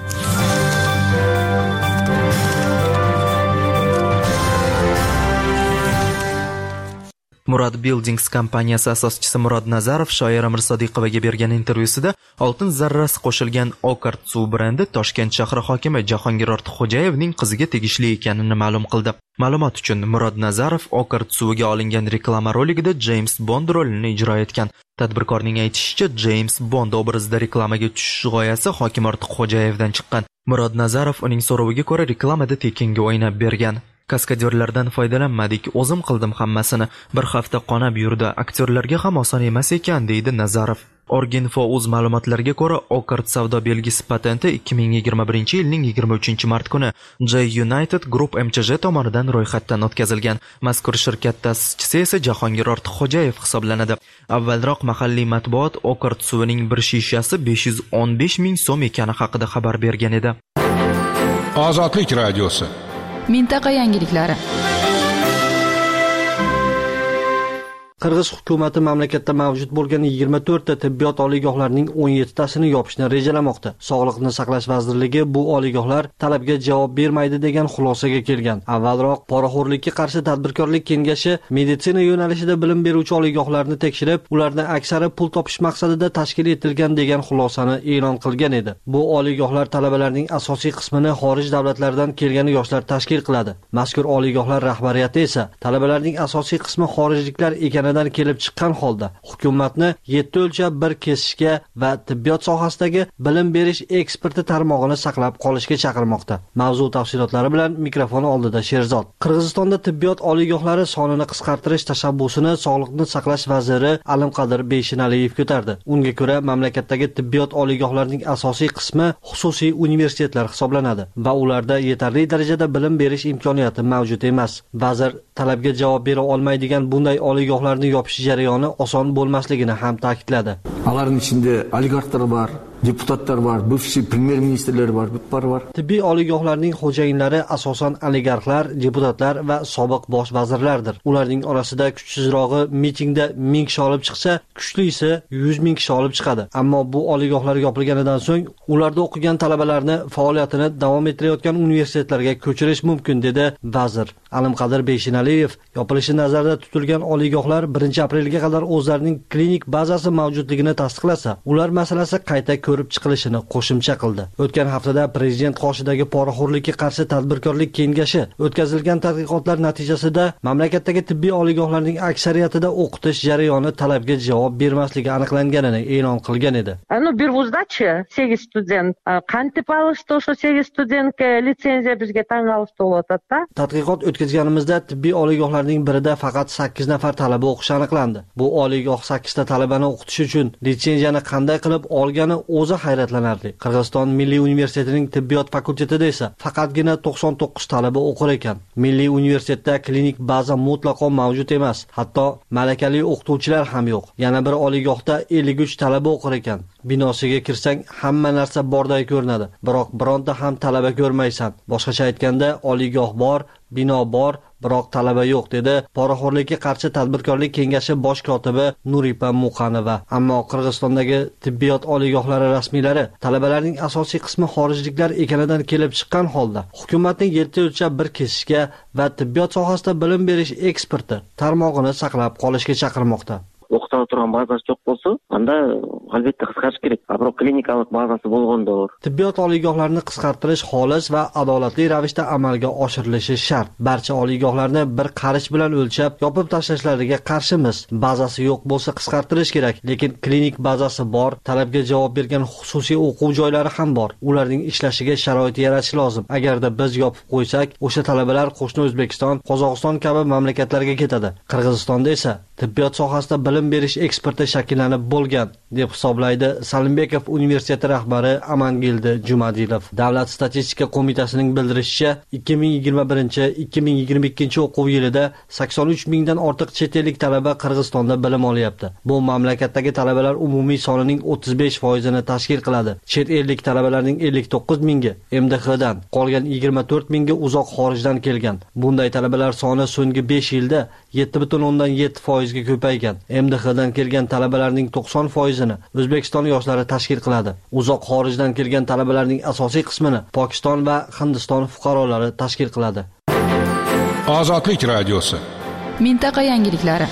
Murad Buildings kompaniyasi asoschisi Murod Nazarov shoira Mirsodiqovaga bergan intervyusida oltin zarrasi qo'shilgan Okart suv brendi Toshkent shahri hokimi Jahongir Ortiqxo'jayevning qiziga tegishli ekanini ma'lum qildi. Ma'lumot uchun Murod Nazarov Okart suviga olingan reklama roligida James Bond rolini ijro etgan. Tadbirkorning aytishicha, James Bond obrazida reklamaga tushish g'oyasi hokim Ortiqxo'jayevdan chiqqan. Murod Nazarov uning so'roviga ko'ra reklamada tekinga o'ynab bergan. Kaskadyorlardan foydalanmadik, o'zim qildim hammasini. Bir hafta qonab yurdi. Aktyorlarga ham oson emas ekan, deydi Nazarov. Orginfo.uz ma'lumotlariga ko'ra, Okart savdo belgisi patenti ikki ming yigirma birinchi yilning yigirma uchinchi mart kuni J United Group M Ch J tomonidan ro'yxatdan o'tkazilgan. Mazkur shirkat ta'sischisi esa Jahongir Ortiqxo'jayev hisoblanadi. Avvalroq mahalliy matbuot Okart suvining bir shishasi besh yuz o'n besh ming so'm ekani haqida xabar bergan edi. Ozodlik radiosi. Mintaqa yangiliklari. Qirg'iz hukumati mamlakatda mavjud bo'lgan yigirma to'rtta tibbiyot oliygohlarining o'n yettitasini yopishni rejalamoqda. Sog'liqni saqlash vazirligi bu oliygohlar talabga javob bermaydi degan xulosaga kelgan. Avvalroq poraxo'rlikka qarshi tadbirkorlik kengashi meditsina yo'nalishida bilim beruvchi oliygohlarni tekshirib, ularni aksari pul topish maqsadida tashkil etilgan degan xulosani e'lon qilgan edi. Bu oliygohlar talabalarning asosiy qismini xorij davlatlaridan kelgan yoshlar tashkil qiladi. Mazkur oliygohlar rahbariyati esa talabalarning asosiy qismi xorijliklar ekani kelib chiqqan holda hukumatni yetti o'lchab bir kesishga va tibbiyot sohasidagi bilim berish eksporti tarmog'ini saqlab qolishga chaqirmoqda. Mavzu tafsilotlari bilan mikrofon oldida Sherzod. Qirg'izistonda tibbiyot oliygohlari sonini qisqartirish tashabbusini Sog'liqni saqlash vaziri Alimqadir Beshinaliyev ko'tardi. Unga ko'ra, mamlakatdagi tibbiyot oliygohlarining asosiy qismi xususiy universitetlar hisoblanadi va ularda yetarli darajada bilim berish imkoniyati mavjud emas. Vazir talabga javob bera olmaydigan bunday oliygohlarni yopish jarayoni oson bo'lmasligini ham ta'kidladi. Ularning ichida oligarxlar bor, deputatlar bor, buvshi premyer ministerlar bor, butlar bor. Tibbiy oliygohlarning xo'jayinlari asosan oligarxlar, deputatlar va sobiq bosh vazirlardir. Ularning orasida kuchsizrog'i mitingda ming kishi olib chiqsa, kuchlisi yuz ming kishi olib chiqadi. Ammo bu oliygohlar yopilganidan so'ng ularda o'qigan talabalarni faoliyatini davom ettirayotgan universitetlarga ko'chirish mumkin, dedi vazir. Alimqadir Beshinaliyev yopilishi nazarda tutilgan oliygohlar birinchi aprelga qadar o'zlarining klinik bazasi mavjudligini tasdiqlasa, ular masalasi qayta ko'rib chiqilishini qo'shimcha qildi. O'tgan haftada prezident qoshidagi poraxo'rlikka qarshi tadbirkorlik kengashi o'tkazilgan tadqiqotlar natijasida mamlakatdagi tibbiy oliygohlarning aksariyatida o'qitish jarayoni talabga javob bermasligi aniqlanganini e'lon qilgan edi. Ну, bervuzdachi sakkiz student, qanday olishdi o'sha sakkiz studentga litsenziya bizga tanlanish bo'lyapti-da. Tadqiqot o'tkazganimizda tibbiy oliygohlarning birida faqat sakkiz nafar talaba o'qishi aniqlandi. Bu oliygoh sakkizta talabani o'qitish uchun litsenziyani qanday qilib olgani o'zi hayratlanarli. Qirg'iziston Milliy universitetining tibbiyot fakultetida esa faqatgina to'qson to'qqiz talaba o'qir ekan. Milliy universitetda klinik baza mutlaqo mavjud emas. Hatto malakali o'qituvchilar ham yo'q. Yana bir oliygohda ellik uch talaba o'qir ekan. Binosiga kirsang hamma narsa borday ko'rinadi, biroq bironta ham talaba ko'rmaysan. Boshqacha aytganda, oliygoh bor, bino bor, biroq talaba yo'q, dedi Poraxo'rlikka qarshi tadbirkorlik kengashi bosh kotibi Nuripa Muqanova. Ammo Qirg'izistondagi tibbiyot oliygohlari rasmiylari talabalarning asosiy qismi xorijliklar ekanidan kelib chiqqan holda hukumatning yetti o'lchab bir kesishga va tibbiyot sohasida bilim berish eksperti tarmog'ini saqlab qolishga chaqirmoqda. O'qitib turgan bazasi yo'q bo'lsa, unda albatta qisqarish kerak. Biroq klinikalik bazasi bo'lgandir. Tibbiyot oliygohlarini qisqartirish xolis va adolatli ravishda amalga oshirilishi shart. Barcha oliygohlarni bir qarish bilan o'lchab, yopib tashlashlariga qarshimiz. Bazasi yo'q bo'lsa qisqartirish kerak, lekin klinik bazasi bor, talabga javob bergan xususiy o'quv joylari ham bor. Ularning ishlashiga sharoit yaratish lozim. Agarda biz yopib qo'ysak, o'sha talabalar qo'shni O'zbekiston, Qozog'iston kabi mamlakatlarga ketadi. Qirg'izistonda esa tibbiyot sohasida bilim berish eksperti shakllanib bo'lgan, deb hisoblaydi Salimbekov universiteti rahbari Amangildi Jumadilov. Davlat statistika qo'mitasining bildirishicha, ikki ming yigirma birinchi ikki ming yigirma ikkinchi o'quv yilida sakson uch mingdan ortiq chet ellik talaba Qirg'izistonda bilim olyapti. Bu mamlakatdagi talabalar umumiy sonining o'ttiz besh foizini tashkil qiladi. Chet ellik talabalarning ellik to'qqiz mingi M D Hdan, qolgan yigirma to'rt mingi uzoq xorijdan kelgan. Bunday talabalar soni so'nggi besh yilda yetti butun o'ndan yetti foizga ko'paygan. M D Hdan kelgan talabalarning to'qson foizini O'zbekiston yoshlari tashkil qiladi. Uzoq xorijdan kelgan talabalarning asosiy qismini Pokiston va Hindiston fuqarolari tashkil qiladi. Ozodlik radiosi. Mintaqa yangiliklari.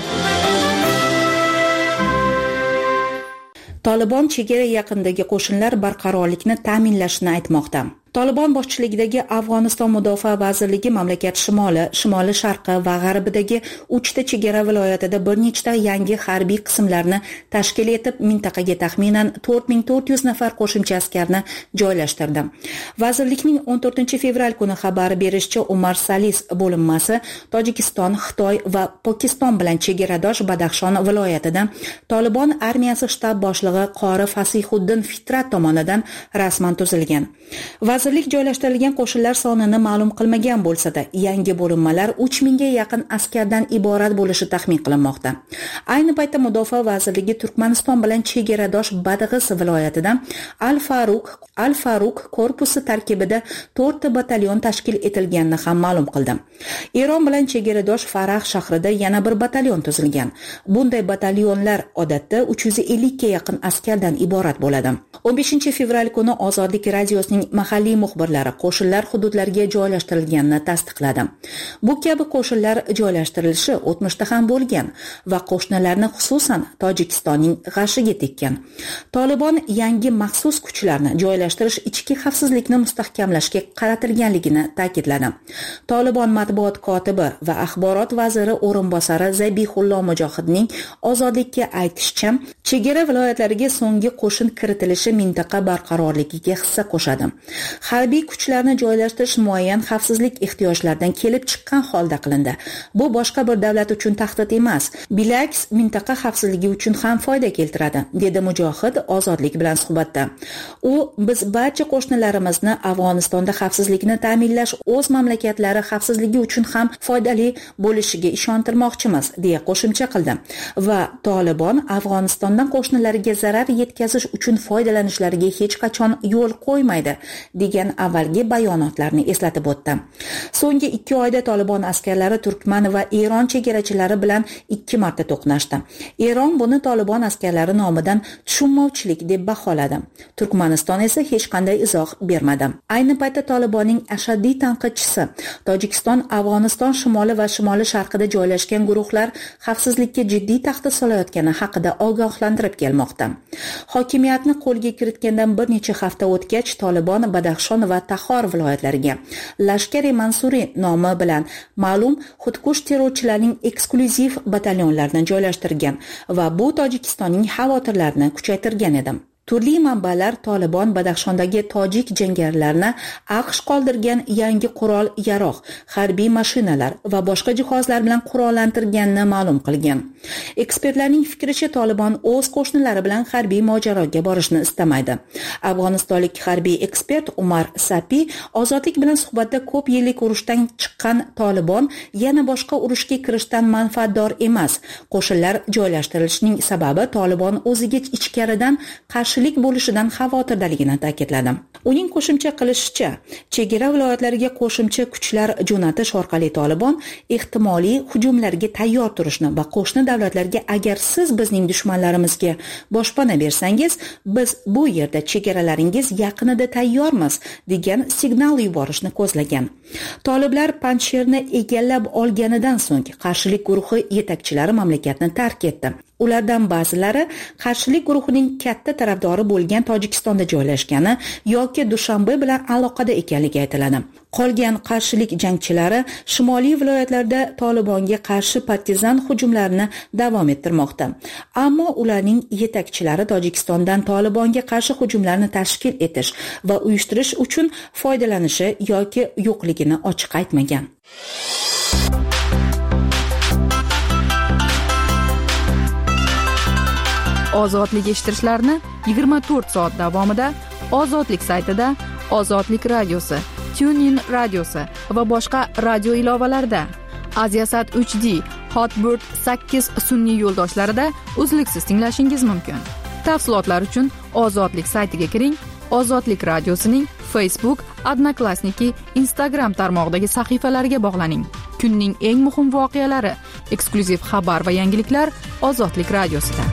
Tolibon chegara yaqinidagi qo'shinlar barqarorlikni ta'minlashini aytmoqda. Tolibon boshchiligidagi Afg'oniston Mudofaa vazirligi mamlakat shimoli, shimoli sharqi va g'arbidagi uchta chegara viloyatida bir nechta yangi harbiy qismlarni tashkil etib, mintaqaga taxminan to'rt ming to'rt yuz nafar qo'shimcha askarni joylashtirdi. Vazirlikning o'n to'rtinchi fevral kuni xabar berishicha, Umar Salis bo'linmasi Tojikiston, Xitoy va Pokiston bilan chegaradosh Badaxshon viloyatida Tolibon armiyasi shtab boshlig'i Qori Fasihuddin Fitrat tomonidan rasman tuzilgan. Vazirlik joylashtirilgan qo'shinlar sonini ma'lum qilmagan bo'lsa-da, yangi bo'linmalar uch mingga yaqin askardan iborat bo'lishi taxmin qilinmoqda. Ayni paytda Mudofaa vazirligi Turkmaniston bilan chegaradosh Badag'is viloyatida Al-Faruq Al-Faruq korpusi tarkibida to'rtta batalyon tashkil etilganini ham ma'lum qildi. Eron bilan chegaradosh Farah shahrida yana bir batalyon tuzilgan. Bunday batalyonlar odatda uch yuz ellik ga yaqin askardan iborat bo'ladi. o'n beshinchi fevral kuni Ozodlik radiosining mahalliy muxbirlari qo'shinlar hududlarga joylashtirilganini tasdiqladi. Bu kabi qo'shinlar joylashtirilishi o'tmishda ham bo'lgan va qo'shnilarni, xususan Tojikistonning g'ashiga tekkan. Tolibon yangi maxsus kuchlarni joylashtirish ichki xavfsizlikni mustahkamlashga qaratilganligini ta'kidladi. Tolibon matbuot kotibi va axborot vaziri o'rinbosari Zabihullo Mujohidning Ozodlikka aytishicha, chegara viloyatlariga so'nggi qo'shin kiritilishi mintaqa barqarorligiga hissa qo'shadi. Harbiy kuchlarni joylashtirish muayyan xavfsizlik ehtiyojlaridan kelib chiqqan holda qilindi. Bu boshqa bir davlat uchun tahdid emas, bilaks mintaqa xavfsizligi uchun ham foyda keltiradi, dedi Mujohid Ozodlik bilan suhbatda. U, biz barcha qo'shnilarimizni Afg'onistonda xavfsizlikni ta'minlash o'z mamlakatlari xavfsizligi uchun ham foydali bo'lishiga ishontirmoqchimiz, deya qo'shimcha qildi va Tolibon Afg'onistondan qo'shnilariga zarar yetkazish uchun foydalanishlariga hech qachon yo'l qo'ymaydi degan avvalgi bayonotlarni eslatib o'tdi. So'nggi ikki oyda Tolibon askarlari Turkman va Eron chegarachilari bilan ikki marta to'qnashdi. Eron buni Tolibon askarlari nomidan tushunmovchilik deb baholadi. Turkmaniston esa hech qanday izoh bermadi. Ayni paytda Tolibonning ashaddiy tanqidchisi Tojikiston, Afg'oniston shimoli va shimoli sharqida joylashgan guruhlar xavfsizlikka jiddiy tahdid solayotgani haqida ogohlantirib kelmoqda. Hokimiyatni qo'lga kiritgandan bir necha hafta o'tgach, Tolibon Badaxshon va Tahor viloyatlariga Lashkari Mansuri nomi bilan ma'lum xudkush terrorchilarning eksklyuziv batalyonlarini joylashtirgan va bu Tojikistonning xavotirlarini kuchaytirgan edi. Turli manbalar Tolibon Badaxshondagi tojik jangarilarni AQSh qoldirgan yangi qurol-yarog', harbiy mashinalar va boshqa jihozlar bilan qurollantirganini ma'lum qilgan. Ekspertlarning fikricha, Tolibon o'z qo'shnilari bilan harbiy mojaroga borishni istamaydi. Afg'onistonlik harbiy ekspert Umar Sapi Ozodlik bilan suhbatda ko'p yillik urushdan chiqqan Tolibon yana boshqa urushga kirishdan manfaatdor emas. Qo'shinlar joylashtirilishining sababi Tolibon o'ziga ichkaridan qarshilik bo'lishidan xavotirdaligini ta'kidladi. Uning qo'shimcha qilishicha, chegara viloyatlariga qo'shimcha kuchlar jo'natish orqali Tolibon ehtimoliy hujumlarga tayyor turishni va qo'shni davlatlarga agar siz bizning dushmanlarimizga boshpana bersangiz, biz bu yerda chegaralaringiz yaqinida tayyormiz degan signal yuborishni ko'zlagan. Toliblar Panjsherni egallab olganidan so'ng qarshilik guruhi yetakchilari mamlakatni tark etdi. Ulardan ba'zilari qarshilik guruhining katta tarafdori bo'lgan Tojikistonda joylashgani yoki Dushanbe bilan aloqada ekanligi aytiladi. Qolgan qarshilik jangchilari shimoliy viloyatlarda Tolibonga qarshi partizan hujumlarini davom ettirmoqda. Ammo ularning yetakchilari Tojikistondan Tolibonga qarshi hujumlarni tashkil etish va uyushtirish uchun foydalanishi yoki yo'qligini ochiq aytmagan. Ozodlik eshittirishlarni yigirma to'rt soat davomida Ozodlik saytida, Ozodlik radiosi, TuneIn radiosi va boshqa radio ilovalarida, Aziasat uch D, Hotbird sakkiz sun'iy yo'ldoshlarida uzluksiz tinglashingiz mumkin. Tafsilotlar uchun Ozodlik saytiga kiring. Ozodlik radiosining Facebook, Odnoklassniki, Instagram tarmog'idagi sahifalariga bog'laning. Kunning eng muhim voqealari, eksklyuziv xabar va yangiliklar Ozodlik radiosida.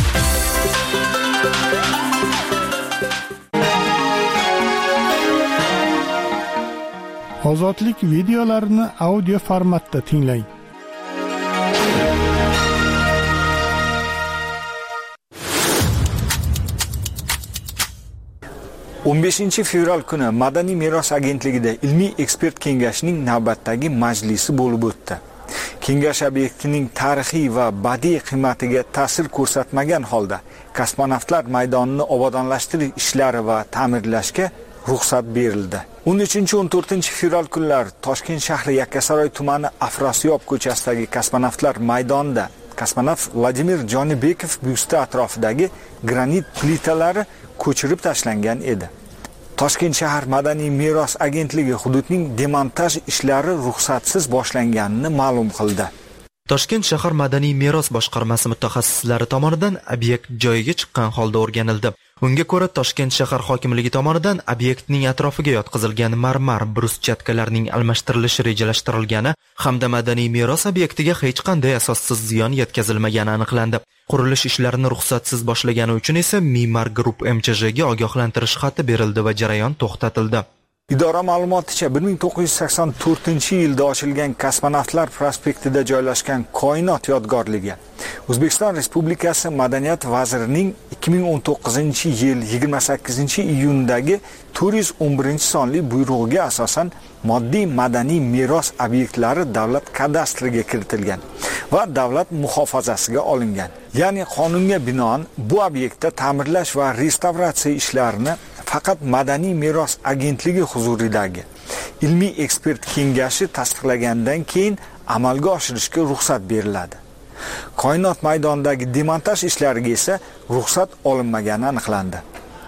Ozodlik videolarini audio formatda tinglang. o'n beshinchi fevral kuni Madaniy meros agentligida ilmiy ekspert kengashining navbatdagi majlisi bo'lib o'tdi. Kengash obyektining tarixiy va badiiy qiymatiga ta'sir ko'rsatmagan holda kosmonavtlar maydonini obodonlashtirish ishlari va ta'mirlashga ruxsat berildi. o'n uchinchi o'n to'rtinchi fevral kunlari Toshkent shahri Yakkasaroy tumani Afrosiyob ko'chasidagi kosmonavtlar maydonida kosmonavt Vladimir Jonibekov byusti atrofidagi granit plitalari ko'chirib tashlangan edi. Toshkent shahar Madaniy meros agentligi hududning demontaj ishlari ruxsatsiz boshlanganini ma'lum qildi. Toshkent shahar Madaniy meros boshqarmasi mutaxassislari tomonidan obyekt joyiga chiqqan holda o'rganildi. Unga ko'ra, Toshkent shahar hokimligi tomonidan obyektning atrofiga yotqizilgan marmar bruschatkalarning almashtirilishi rejalashtirilgani hamda madaniy meros obyektiga hech qanday asossiz ziyon yetkazilmagani aniqlandi. Qurilish ishlarini ruxsatsiz boshlagani uchun esa Mimar Group M Ch J ga ogohlantirish xati berildi va jarayon to'xtatildi. Idora ma'lumoticha bir ming to'qqiz yuz sakson to'rtinchi yilda ochilgan Kosmonavtlar prospektida joylashgan Koinot yodgorligi O'zbekiston Respublikasi Madaniyat vazirining ikki ming o'n to'qqizinchi yil yigirma sakkizinchi iyundagi to'rt yuz o'n birinchi sonli buyrug'iga asosan moddiy madaniy meros obyektlari davlat kadastriga kiritilgan va davlat muhofazasiga olingan. Ya'ni qonunga binoan bu obyektda ta'mirlash va restavratsiya ishlarini faqat Madaniy meros agentligi huzuridagi ilmiy ekspert kengashi tasdiqlagandan keyin amalga oshirishga ruxsat beriladi. Koinot maydonidagi demontaj ishlariga esa ruxsat olinmagani aniqlandi.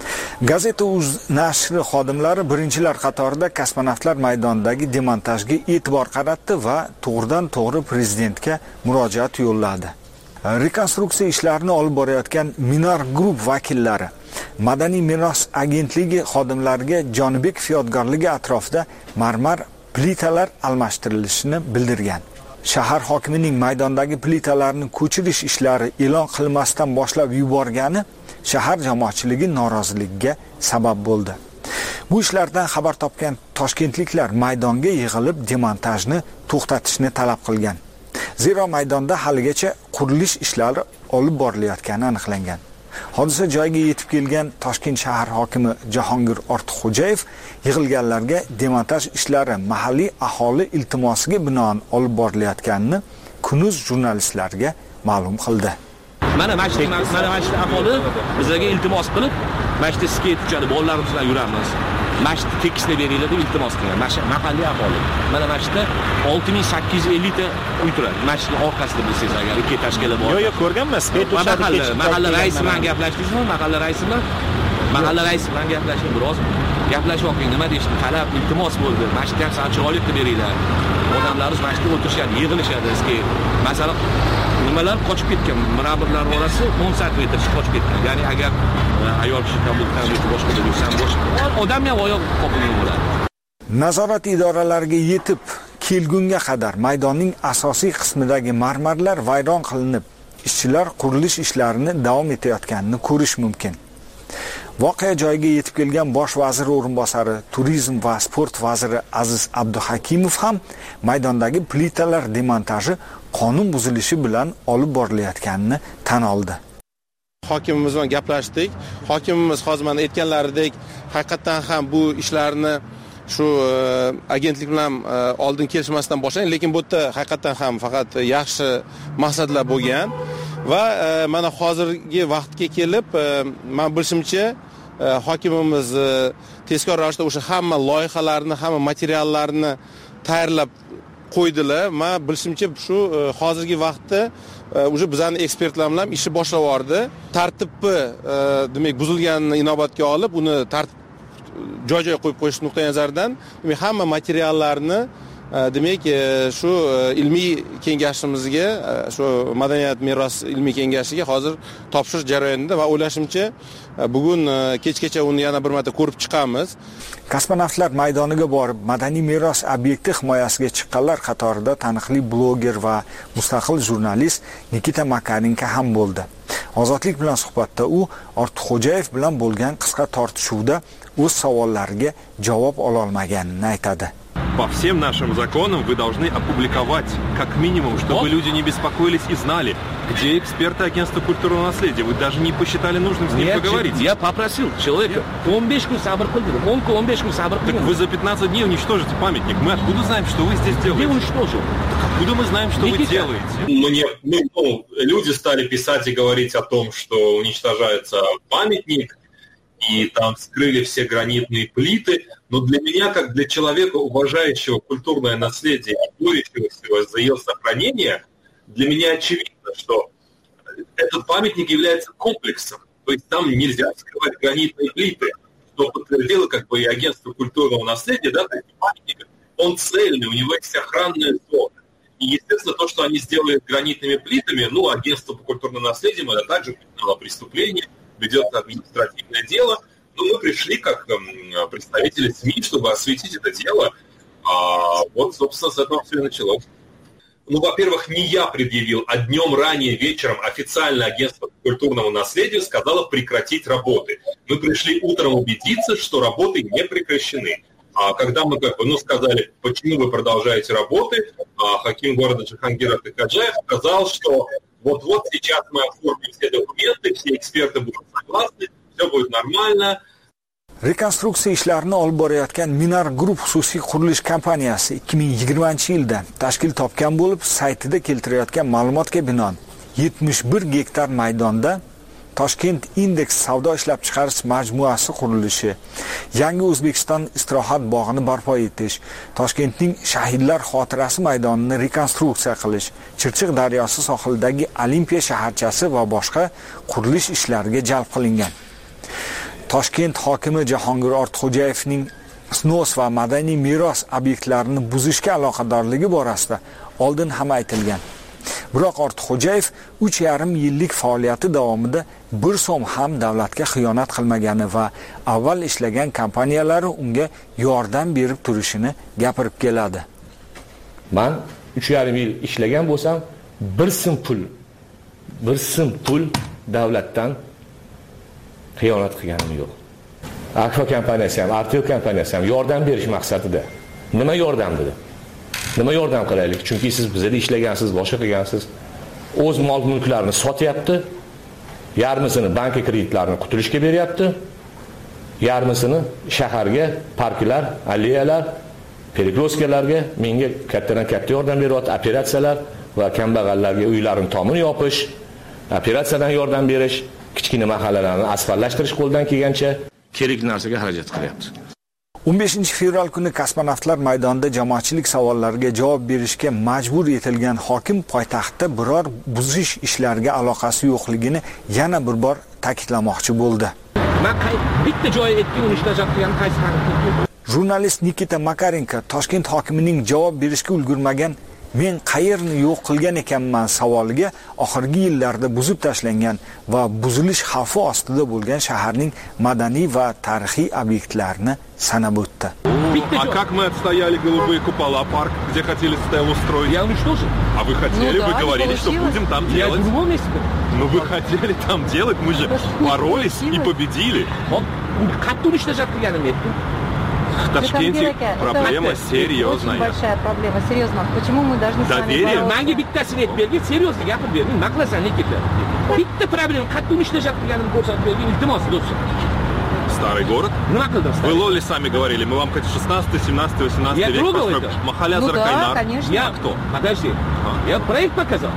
Gazeta.uz nashri xodimlari birinchilar qatorida kosmonavtlar maydonidagi demontajga e'tibor qaratdi va to'g'ridan to'g'ri prezidentga murojaat yo'lladi. Rekonstruksiya ishlarini olib borayotgan Minar Group vakillari Madaniy meros agentligi xodimlariga Jonibekov yodgorligi atrofida marmar plitalar almashtirilishini bildirgan. Shahar hokimining maydondagi plitalarni ko'chirish ishlari e'lon qilmasdan boshlab yuborgani shahar jamoatchiligi noroziligiga sabab bo'ldi. Bu ishlardan xabar topgan toshkentliklar maydonga yig'ilib demontajni to'xtatishni talab qilgan. Zero maydonda haligacha qurilish ishlari olib borilayotgani aniqlangan. Hodisa joyiga yetib kelgan Toshkent shahar hokimi Jahongir Ortiqxo'jayev yig'ilganlarga demontaj ishlari mahalliy aholi iltimosiga binoan olib borilayotganini Kunuz jurnalistlarga ma'lum qildi. Mana mashina mana mashina aholi bizlarga iltimos qilib, mashina skeyt uchadi, bolalarimiz bilan yuramiz. Mashina tekisni beringlar deb iltimos qilgan. Mahalliy aholi. Mana mashina olti ming sakkiz yuz ellik ta uy turadi. Mashina orqasida bilsangiz agar ikki tashkila bor. Yo'q, yo'q, ko'rganman. Skeyt uchadi. Mahalla raisi bilan gaplashdingizmi? Mahalla raisi bilan mahalla raisi bilan gaplashib, biroz gaplashib oqing, nima deyishdi? Talab, iltimos bo'ldi. Mashina ham chiroyli qilib beringlar. Odamlarimiz mashina o'tirishadi, yig'ilishadi. Eski masalan nimalar qochib ketgan, mirabirlar orasi o'n santimetr qochib ketgan. Ya'ni agar ayol kishi kabuldan yoki boshqa yursa boshqa odam ham oyoq qoqilgan bo'ladi. Nazorat idoralariga yetib kelgunga qadar maydonning asosiy qismidagi marmarlar vayron qilinib, ishchilar qurilish ishlarini davom etayotganini ko'rish mumkin. Voqea joyiga yetib kelgan bosh vazir o'rinbosari, turizm va sport vaziri Aziz Abduhakimov ham maydondagi plitalar demontaji qonun buzilishi bilan olib borilayotganini tan oldi. Hokimimiz bilan gaplashdik. Hokimimiz hozir mana aytganlaridek, haqiqatan ham bu ishlarni shu agentlik bilan oldin kelishmasdan boshlangan, lekin bu yerda haqiqatan ham faqat yaxshi maqsadlar bo'lgan va mana hozirgi vaqtga kelib, men bilishimcha hokimimiz tezkor ravishda o'sha hamma loyihalarni, hamma materiallarni tayyorlab qo'ydilar. Men bilishimcha shu hozirgi vaqtda уже bizning ekspertlar bilan ishi boshlab yubordi. Tartibni demak buzilganini inobatga olib, uni tartib joy-joy qo'yib qo'yish nuqtai nazaridan demak hamma materiallarni demak shu ilmiy kengashimizga, shu madaniyat meros ilmiy kengashiga hozir topshirish jarayonida va o'ylashimcha bugun kechgacha uni yana bir marta ko'rib chiqamiz. Kosmonavtlar maydoniga borib, madaniy meros obyekti himoyasiga chiqqanlar qatorida taniqli bloger va mustaqil jurnalist Nikita Makarenko ham bo'ldi. Ozodlik bilan suhbatda u Ortiqxo'jayev bilan bo'lgan qisqa tortishuvda o'z savollariga javob ola olmaganini aytadi. По всем нашим законам вы должны опубликовать, как минимум, чтобы вот. Люди не беспокоились и знали, где эксперты агентства культурного наследия. Вы даже не посчитали нужным с ним Нет, поговорить. Я попросил человека, он besh kun sabr qildi. Он он besh kun sabr qildi. Так вы за пятнадцать дней уничтожите памятник. Мы откуда знаем, что вы здесь делаете? Где уничтожил? Так откуда мы знаем, что Никита. Вы делаете? Мне, ну, ну, люди стали писать и говорить о том, что уничтожается памятник, и там скрыли все гранитные плиты. Но для меня, как для человека, уважающего культурное наследие и борющегося за ее сохранение, для меня очевидно, что этот памятник является комплексом. То есть там нельзя скрывать гранитные плиты, что подтвердило как бы и агентство культурного наследия, да, то есть памятник, он цельный, у него есть охранная зона. И, естественно, то, что они сделали гранитными плитами, ну, агентство по культурному наследию, это также признало преступление, ведет административное дело, но мы пришли как э, представители СМИ, чтобы осветить это дело. А вот, собственно, с этого все и началось. Ну, во-первых, не я предъявил, а днем ранее вечером официально агентство по культурному наследию сказало прекратить работы. Мы пришли утром убедиться, что работы не прекращены. А когда мы как бы, ну, сказали, почему вы продолжаете работы, а хаким города Джихангир Атыкаджаев сказал, что вот-вот сейчас мы оформим все документы, все эксперты будут согласны, все будет нормально. Rekonstruksiya ishlarini olib borayotgan Minar Group xususiy qurilish kompaniyasi ikki ming yigirmanchi yilda tashkil topgan bo'lib, saytida keltirayotgan ma'lumotga binoan yetmish bir gektar maydonda Toshkent Index savdo ishlab chiqarish majmuasi qurilishi, Yangi O'zbekiston istirohat bog'ini barpo etish, Toshkentning shahidlar xotirasi maydonini rekonstruksiya qilish, Chirchiq daryosi sohilidagi Olimpiya shaharchasi va boshqa qurilish ishlariga jalb qilingan. Toshkent hokimi Jahongir Ortiqxo'jayevning snos va madaniy meros obyektlarini buzishga aloqadorligi borasida oldin ham aytilgan. Biroq Ortiqxo'jayev uch yarim yillik faoliyati davomida bir so'm ham davlatga xiyonat qilmagani va avval ishlagan kompaniyalari unga yordam berib turishini gapirib keladi. Men uch yarim yil ishlagan bo'lsam, bir so'm pul, bir so'm pul davlatdan xiyonat qilganim yo'q. Akfa kompaniyasi ham, Artel kompaniyasi ham yordam berish maqsadida. Nima yordam dedi? Nima yordam qilaylik? Chunki siz bizda ishlagansiz, boshqa qilgansiz. O'z mol-mulklarini sotyapti. Yarmisini banka kreditlarini qutulishga beryapti. Yarmisini shaharga, parklar, alleyalar, perikroskalarga menga kattadan katta yordam beryapti, operatsiyalar va kambag'allarga uylarini tomini yopish operatsiyadan yordam berish, kichkina mahallalarni asfaltlashtirish qo'ldan kelgancha kerak narsaga xarajat qilyapti. o'n beshinchi fevral kuni kosmonavtlar maydonida jamoatchilik savollariga javob berishga majbur etilgan hokim poytaxtda biror buzish ishlariga aloqasi yo'qligini yana bir bor ta'kidlamoqchi bo'ldi. bitta joy aytgan uni ishlatayotgan qaysi haqiqat? Jurnalist Nikita Makarenko Toshkent hokimining javob berishga ulgurmagan "Men qayerni yo'q qilgan ekanman" savoliga oxirgi yillarda buzib tashlangan va buzilish xavfi ostida bo'lgan shaharning madaniy va tarixiy obyektlarini sanab o'tdi. А как мы отстояли голубые купола, парк, где хотели стелу устроить? Я уничтожил. А вы хотели, Ну вы да, говорили, что будем там Я делать. в другом месте. Ну вы хотели там делать, мы же боролись и победили. Qattiq unishtajab qilganim aytdim. В Ташкенте проблема серьезная. Очень большая проблема, серьезно. Почему мы должны с вами Доверие. бороться? Menga bittasini aytib bergin, seriozli gapirib bergin. Nima qilasan Nikita? Bitta problema, qattiq unishtajab qilganimni ko'rsatib bergin, iltimos do'stim. Старый город? Nima qildim? Вы Лоли сами говорили, мы вам хоть шестнадцатый, семнадцатый, восемнадцатый Я век трогал построим. это? Махаля Ну да, Заркайнар. конечно. Я кто? Подожди. Я проект показал.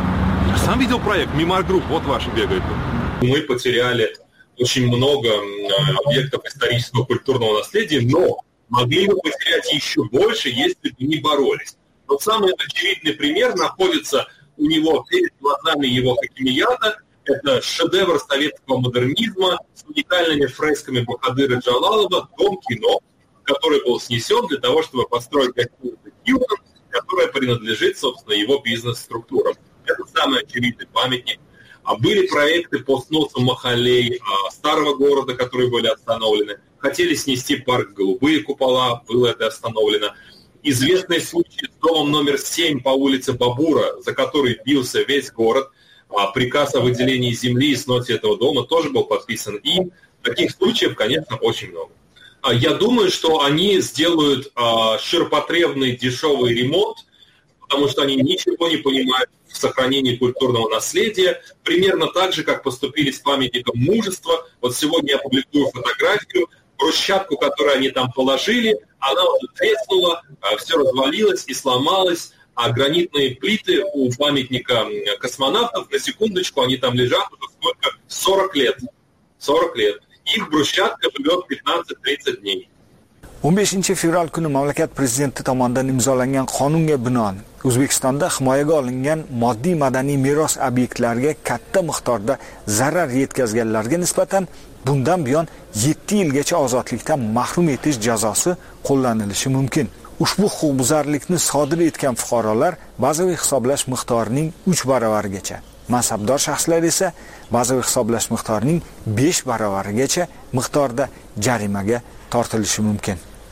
Сам видел проект, Мимар Групп, вот ваши бегают. Мы потеряли очень много объектов исторического культурного наследия, но могли бы потерять еще больше, если бы не боролись. Вот самый очевидный пример находится у него перед глазами его хакимията. Это шедевр советского модернизма с уникальными фресками Бахадыра Джалалова «Дом кино», который был снесен для того, чтобы построить гостиницу «Хилтон», которая принадлежит, собственно, его бизнес-структурам. Это самый очевидный памятник. А были проекты по сносу махалей а, старого города, которые были остановлены. Хотели снести парк «Голубые купола», было это остановлено. Известный случай с домом номер семь по улице Бабура, за который бился весь город. А приказ о выделении земли и сносе этого дома тоже был подписан им. Таких случаев, конечно, очень много. А я думаю, что они сделают а, ширпотребный дешевый ремонт, потому что они ничего не понимают в сохранении культурного наследия, примерно так же, как поступили с памятником мужества. Вот сегодня я публикую фотографию, брусчатку, которую они там положили, она уже треснула, все развалилось и сломалось, а гранитные плиты у памятника космонавтов, на секундочку, они там лежат уже сколько? сорок лет. сорок лет. Их брусчатка живет пятнадцать-тридцать дней. o'n beshinchi fevral kuni mamlakat prezidenti tomonidan imzolangan qonunga binoan O'zbekistonda himoyaga olingan moddiy madaniy meros obyektlariga katta miqdorda zarar yetkazganlarga nisbatan bundan buyon yetti yilgacha ozodlikdan mahrum etish jazosi qo'llanilishi mumkin. Ushbu huquqbuzarlikni sodir etgan fuqarolar bazaviy hisoblash miqdorining uch baravarigacha, mansabdor shaxslar esa bazaviy hisoblash miqdorining besh baravarigacha miqdorda jarimaga tortilishi mumkin.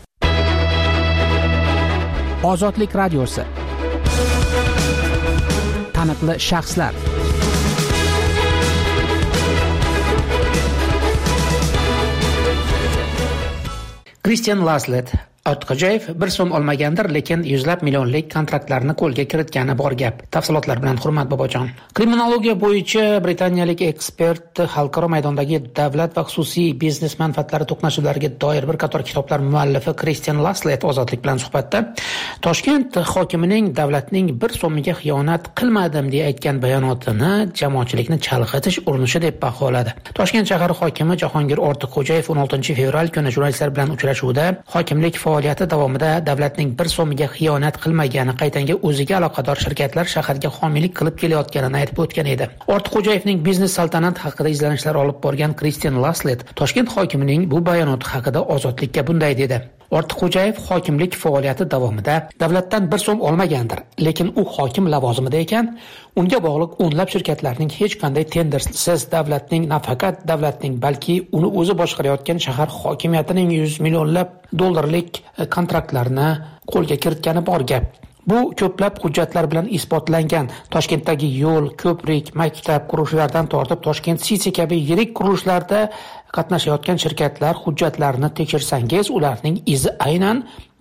Ozodlik radiosi. Taniqli shaxslar. Christian Laslet Ortiqxo'jayev bir so'm olmagandir, lekin yuzlab millionlik kontraktlarni qo'lga kiritgani bor gap. Tafsilotlar bilan Hurmat Bobojon. Kriminologiya bo'yicha britaniyalik ekspert xalqaro maydondagi davlat va xususiy biznes manfaatlari to'qnashuvlariga doir bir qator kitoblar muallifi Christian Laslet Ozodlik bilan suhbatda Toshkent hokimining davlatning bir so'miga xiyonat qilmadim deya aytgan bayonotini jamoatchilikni chalg'itish urinishi deb baholadi. Toshkent shahar hokimi Jahongir Ortiqxo'jayev o'n oltinchi fevral kuni jurnalistlar bilan uchrashuvda hokimlik faoliyati davomida davlatning bir so'miga xiyonat qilmagani, qaytanga o'ziga aloqador shirkatlar shaharga homiylik qilib kelayotganini aytib o'tgan edi. Ortiqxo'jayevning biznes saltanat haqida izlanishlar olib borgan Christian Laslet Toshkent hokimining bu bayonoti haqida Ozodlikka bunday dedi. Ortiqxo'jayev hokimlik faoliyati davomida davlatdan bir so'm olmagandir, lekin u hokim lavozimida ekan, unga bog'liq o'nlab shirkatlarning hech qanday tendersiz davlatning nafaqat davlatning, balki uni o'zi boshqarayotgan shahar hokimiyatining yuz millionlab dollarlik kontraktlarini qo'lga kiritgani bor gap. Bu ko'plab hujjatlar bilan isbotlangan. Toshkentdagi yo'l, ko'prik, maktab qurilishlardan tortib Toshkent City kabi yirik qurilishlarda qatnashayotgan shirkatlar hujjatlarini tekshirsangiz, ularning izi aynan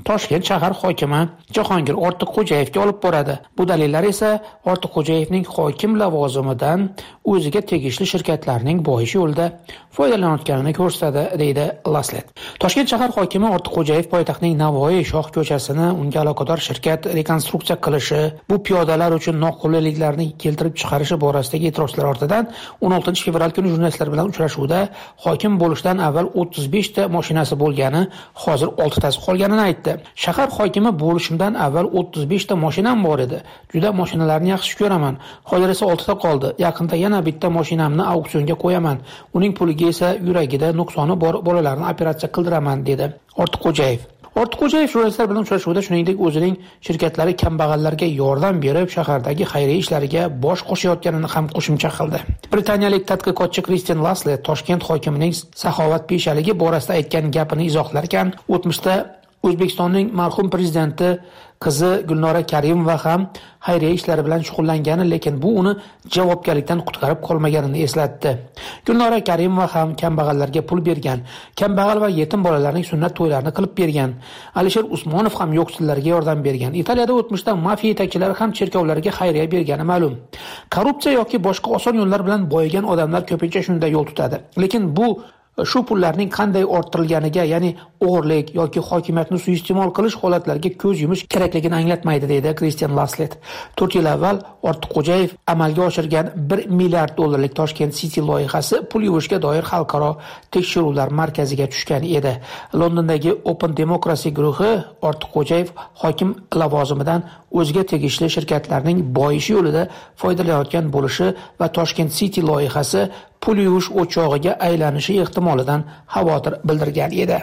Toshkent shahar hokimi Jahongir Ortiqxo'jayevga olib boradi. Bu dalillar esa Ortiqxo'jayevning hokim lavozimidan o'ziga tegishli shirkatlarning boyish yo'lida foydalanayotganini ko'rsatadi, deydi Laslet. Toshkent shahar hokimi Ortiqxo'jayev poytaxtning Navoiy shoh ko'chasini unga aloqador shirkat rekonstruksiya qilishi, bu piyodalar uchun noqulayliklarni keltirib chiqarishi borasidagi e'tirozlar ortidan o'n oltinchi fevral kuni jurnalistlar bilan uchrashuvda hokim bo'lishdan avval o'ttiz besh ta mashinasi bo'lgani, hozir olti tasi qolganini aytdi. Shahar hokimi bo'lishimdan avval o'ttiz besh ta mashinam bor edi. Juda mashinalarni yaxshi ko'raman. Hozir esa olti ta qoldi. Yaqinda yana bitta mashinamni auksionga qo'yaman. Uning puliga esa yuragida nuqsoni bor bolalarni operatsiya qildiraman, dedi Ortiqxo'jayev. Ortiqxo'jayev jurnalistlar bilan uchrashuvda shuningdek o'zining shirkatlari kambag'allarga yordam berib, shahardagi xayriya ishlariga bosh qo'shayotganini ham qo'shimcha qildi. Britaniyalik tadqiqotchi Christian Laslet Toshkent hokimining saxovatpeshaligi borasida aytgan gapini izohlarkan, o'tmishda O'zbekistonning marhum prezidenti qizi Gulnora Karimova ham xayriya ishlari bilan shug'ullangani, lekin bu uni javobgarlikdan qutqarib qolmaganini eslatdi. Gulnora Karimova ham kambag'allarga pul bergan, kambag'al va yetim bolalarning sunnat to'ylarini qilib bergan. Alisher Usmonov ham yo'qsillarga yordam bergan. Italiyada o'tmishda mafiya yetakchilari ham cherkovlarga xayriya bergani ma'lum. Korrupsiya yoki boshqa oson yo'llar bilan boyigan odamlar ko'pincha shunday yo'l tutadi. Lekin bu shu pullarning qanday orttirilganiga, ya'ni o'g'irlik yoki hokimiyatni suiiste'mol qilish holatlariga ko'z yumish kerakligini anglatmaydi, deydi Christian Laslet. to'rt yil avval Ortiqxo'jayev amalga oshirgan bir milliard dollarlik Toshkent City loyihasi pul yuvishga doir xalqaro tekshiruvlar markaziga tushgan edi. Londondagi Open Democracy guruhi Ortiqxo'jayev hokim lavozimidan o'ziga tegishli shirkatlarning boyishi yo'lida foydalanayotgan bo'lishi va Toshkent City loyihasi pul yuvish o'chog'iga aylanishi ehtimolidan xavotir bildirgan edi.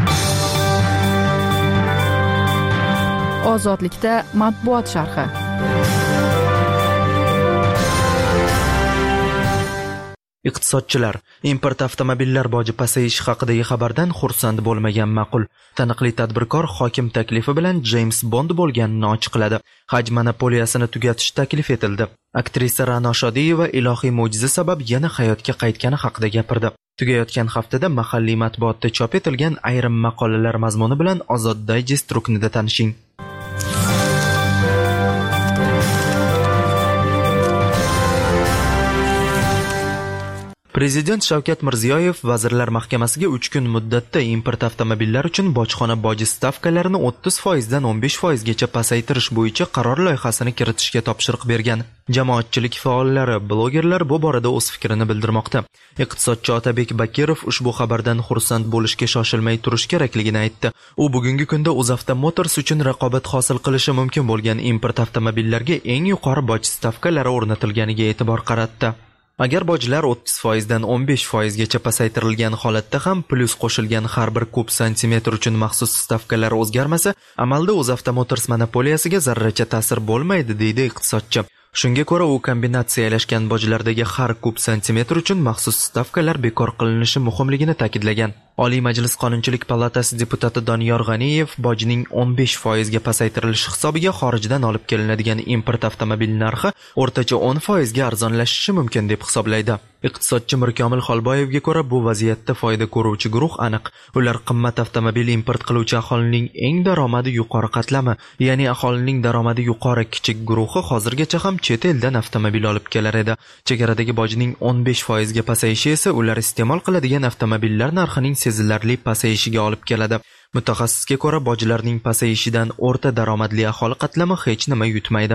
Ozodlikda matbuot sharhi. Iqtisodchilar import avtomobillar boji pasayishi haqidagi xabardan xursand bo'lmagan ma'qul. Taniqli tadbirkor hokim taklifi bilan James Bond bo'lganini ochiqladi. Haj monopoliyasini tugatish taklif etildi. Aktrisa Ra'no Shodiyeva ilohiy mo'jiza sabab yana hayotga qaytgani haqida gapirdi. Tugayotgan haftada mahalliy matbuotda chop etilgan ayrim maqolalar mazmuni bilan Ozod Digest ruknida tanishing. Prezident Shavkat Mirziyoyev Vazirlar Mahkamasiga uch kun muddatda import avtomobillar uchun bojxona boji stavkalarini o'ttiz foiz dan o'n besh foiz gacha pasaytirish bo'yicha qaror loyihasini kiritishga topshiriq bergan. Jamoatchilik faollari, blogerlar bu borada o'z fikrini bildirmoqda. Iqtisodchi Otabek Bakirov ushbu xabardan xursand bo'lishga shoshilmay turish kerakligini aytdi. U bugungi kunda UzAvto Motors uchun raqobat hosil qilishi mumkin bo'lgan import avtomobillarga eng yuqori boj stavkalari o'rnatilganiga e'tibor qaratdi. Agar bojlar o'ttiz foiz dan o'n besh foiz gacha pasaytirilgan holatda ham plyus qo'shilgan har bir kub santimetr uchun maxsus stavkalar o'zgarmasa, amalda UzAvto Motors monopoliyasiga zarracha ta'sir bo'lmaydi, deydi iqtisodchi. Shunga ko'ra, u kombinatsiyalashgan bojlardagi har kub santimetr uchun maxsus stavkalar bekor qilinishi muhimligini ta'kidlagan. Oliy Majlis Qonunchilik palatasi deputati Doniyor G'aniyev bojning o'n besh foiz ga pasaytirilishi hisobiga xorijdan olib kelinadigan import avtomobil narxi o'rtacha o'n foiz ga arzonlashishi mumkin deb hisoblaydi. Iqtisodchi Mirkomil Xolboyevga ko'ra, bu vaziyatda foyda ko'ruvchi guruh aniq. Ular qimmat avtomobil import qiluvchi aholining eng daromadi yuqori qatlami, ya'ni aholining daromadi yuqori kichik guruhi hozirgacha ham chet eldan avtomobil olib kelar edi. Chegaradagi bojning o'n besh foiz ga pasayishi esa ular iste'mol qiladigan avtomobillar narxining sezilarli pasayishiga olib keladi. Mutaxassisga ko'ra, bojlarning pasayishidan o'rta daromadli aholi qatlami hech nima yutmaydi.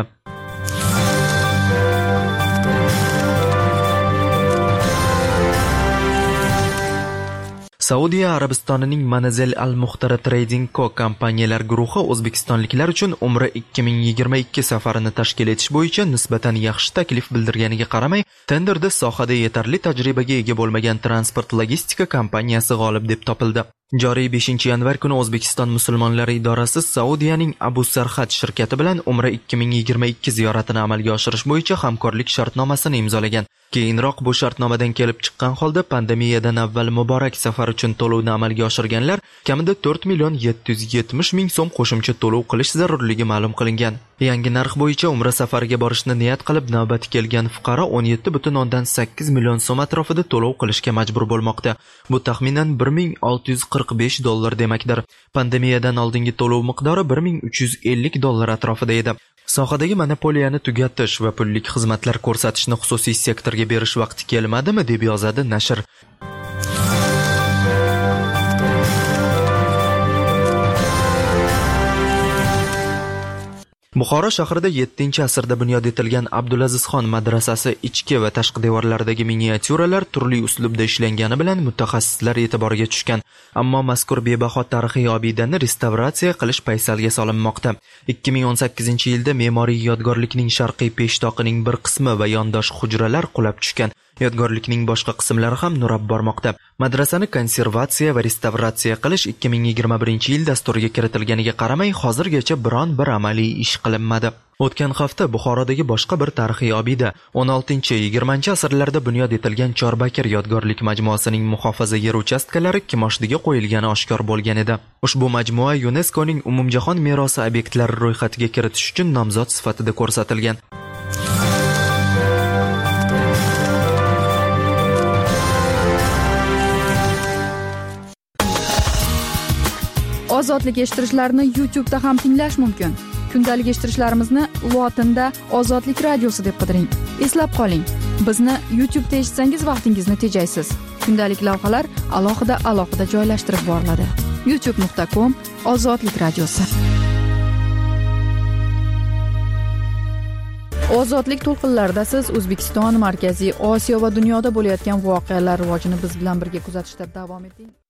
Saudiya Arabistonining Manazil Al-Muxtara Trading Co kompaniyalar guruhi o'zbekistonliklar uchun Umra ikki ming yigirma ikki safarini tashkil etish bo'yicha nisbatan yaxshi taklif bildirganiga qaramay, tenderda sohada yetarli tajribaga ega bo'lmagan transport logistika kompaniyasi g'olib deb topildi. Joriy beshinchi yanvar kuni O'zbekiston musulmonlari idorasi Saudiyaning Abu Sarhad shirkati bilan Umra ikki ming yigirma ikki ziyoratini amalga oshirish bo'yicha hamkorlik shartnomasini imzolagan. Keyinroq bu shartnomadan kelib chiqqan holda pandemiyadan avval muborak safar uchun to'lovni amalga oshirganlar kamida to'rt million yetti yuz yetmish ming so'm qo'shimcha to'lov qilish zarurligi ma'lum qilingan. Yangi narx bo'yicha umra safariga borishni niyat qilib navbati kelgan fuqaro o'n yetti butun o'ndan sakkiz million so'm atrofida to'lov qilishga majbur bo'lmoqda. Bu taxminan bir ming olti yuz qirq besh dollar demakdir. Pandemiyadan oldingi to'lov miqdori bir ming uch yuz ellik dollar atrofida edi. Sohadagi monopoliyani tugatish va pullik xizmatlar ko'rsatishni xususiy sektorga berish vaqti kelmadimi, deb yozadi nashr. Buxoro shahrida yettinchi asrda bunyod etilgan Abdulazizxon madrasasi ichki va tashqi devorlaridagi miniatyuralar turli uslubda ishlangani bilan mutaxassislar e'tiboriga tushgan. Ammo mazkur bebaho tarixiy obidani restavratsiya qilish paysalga solinmoqda. ikki ming o'n sakkizinchi yilda me'moriy yodgorlikning sharqiy peshtoqining bir qismi va yondosh hujralar qulab tushgan. Yodgorlikning boshqa qismlari ham nurab bormoqda. Madrasani konservatsiya va restavratsiya qilish ikki ming yigirma birinchi yil dasturiga kiritilganiga qaramay hozirgacha biron bir amaliy ish qilinmadi. O'tgan hafta Buxorodagi boshqa bir tarixiy obida o'n oltinchi yigirmanchi asrlarda bunyod etilgan Chorbakir yodgorlik majmuasining muhofaza yer uchastkalari kimoshdiga qo'yilgani oshkor bo'lgan edi. Ushbu majmua YuNESKOning umumjahon merosi obyektlari ro'yxatiga kiritish uchun nomzod sifatida ko'rsatilgan. Ozodlik eshittirishlarni YouTube da ham tinglash mumkin. Kundalik eshittirishlarimizni lotinda Ozodlik radiosi deb qidiring. Eslab qoling, bizni YouTube da eshitsangiz vaqtingizni tejaysiz. Kundalik lavhalar alohida alohida joylashtirib boriladi. youtube nuqta com Ozodlik radiosi. Ozodlik to'lqinlarida siz O'zbekiston, Markaziy Osiyo va dunyoda bo'layotgan voqealar rivojini biz bilan birga kuzatishda davom eting.